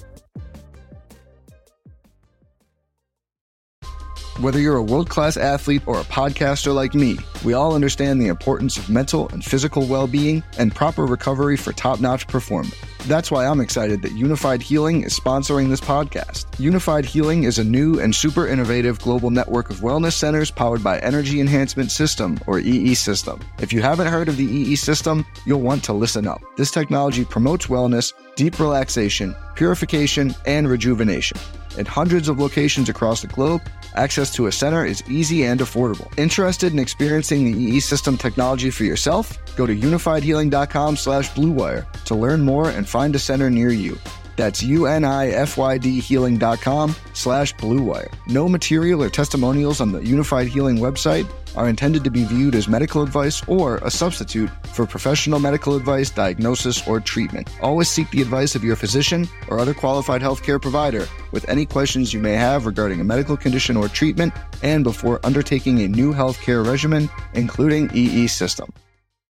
Whether you're a world-class athlete or a podcaster like me, we all understand the importance of mental and physical well-being and proper recovery for top-notch performance. That's why I'm excited that Unified Healing is sponsoring this podcast. Unified Healing is a new and super innovative global network of wellness centers powered by Energy Enhancement System, or E E System. If you haven't heard of the E E System, you'll want to listen up. This technology promotes wellness, deep relaxation, purification, and rejuvenation. In hundreds of locations across the globe, access to a center is easy and affordable. Interested in experiencing the E E System technology for yourself? Go to unified-healing.com slash bluewire to learn more and find a center near you. That's U-N-I-F-Y-D healing.com slash bluewire. No material or testimonials on the Unified Healing website are intended to be viewed as medical advice or a substitute for professional medical advice, diagnosis, or treatment. Always seek the advice of your physician or other qualified healthcare provider with any questions you may have regarding a medical condition or treatment and before undertaking a new healthcare regimen, including E E System.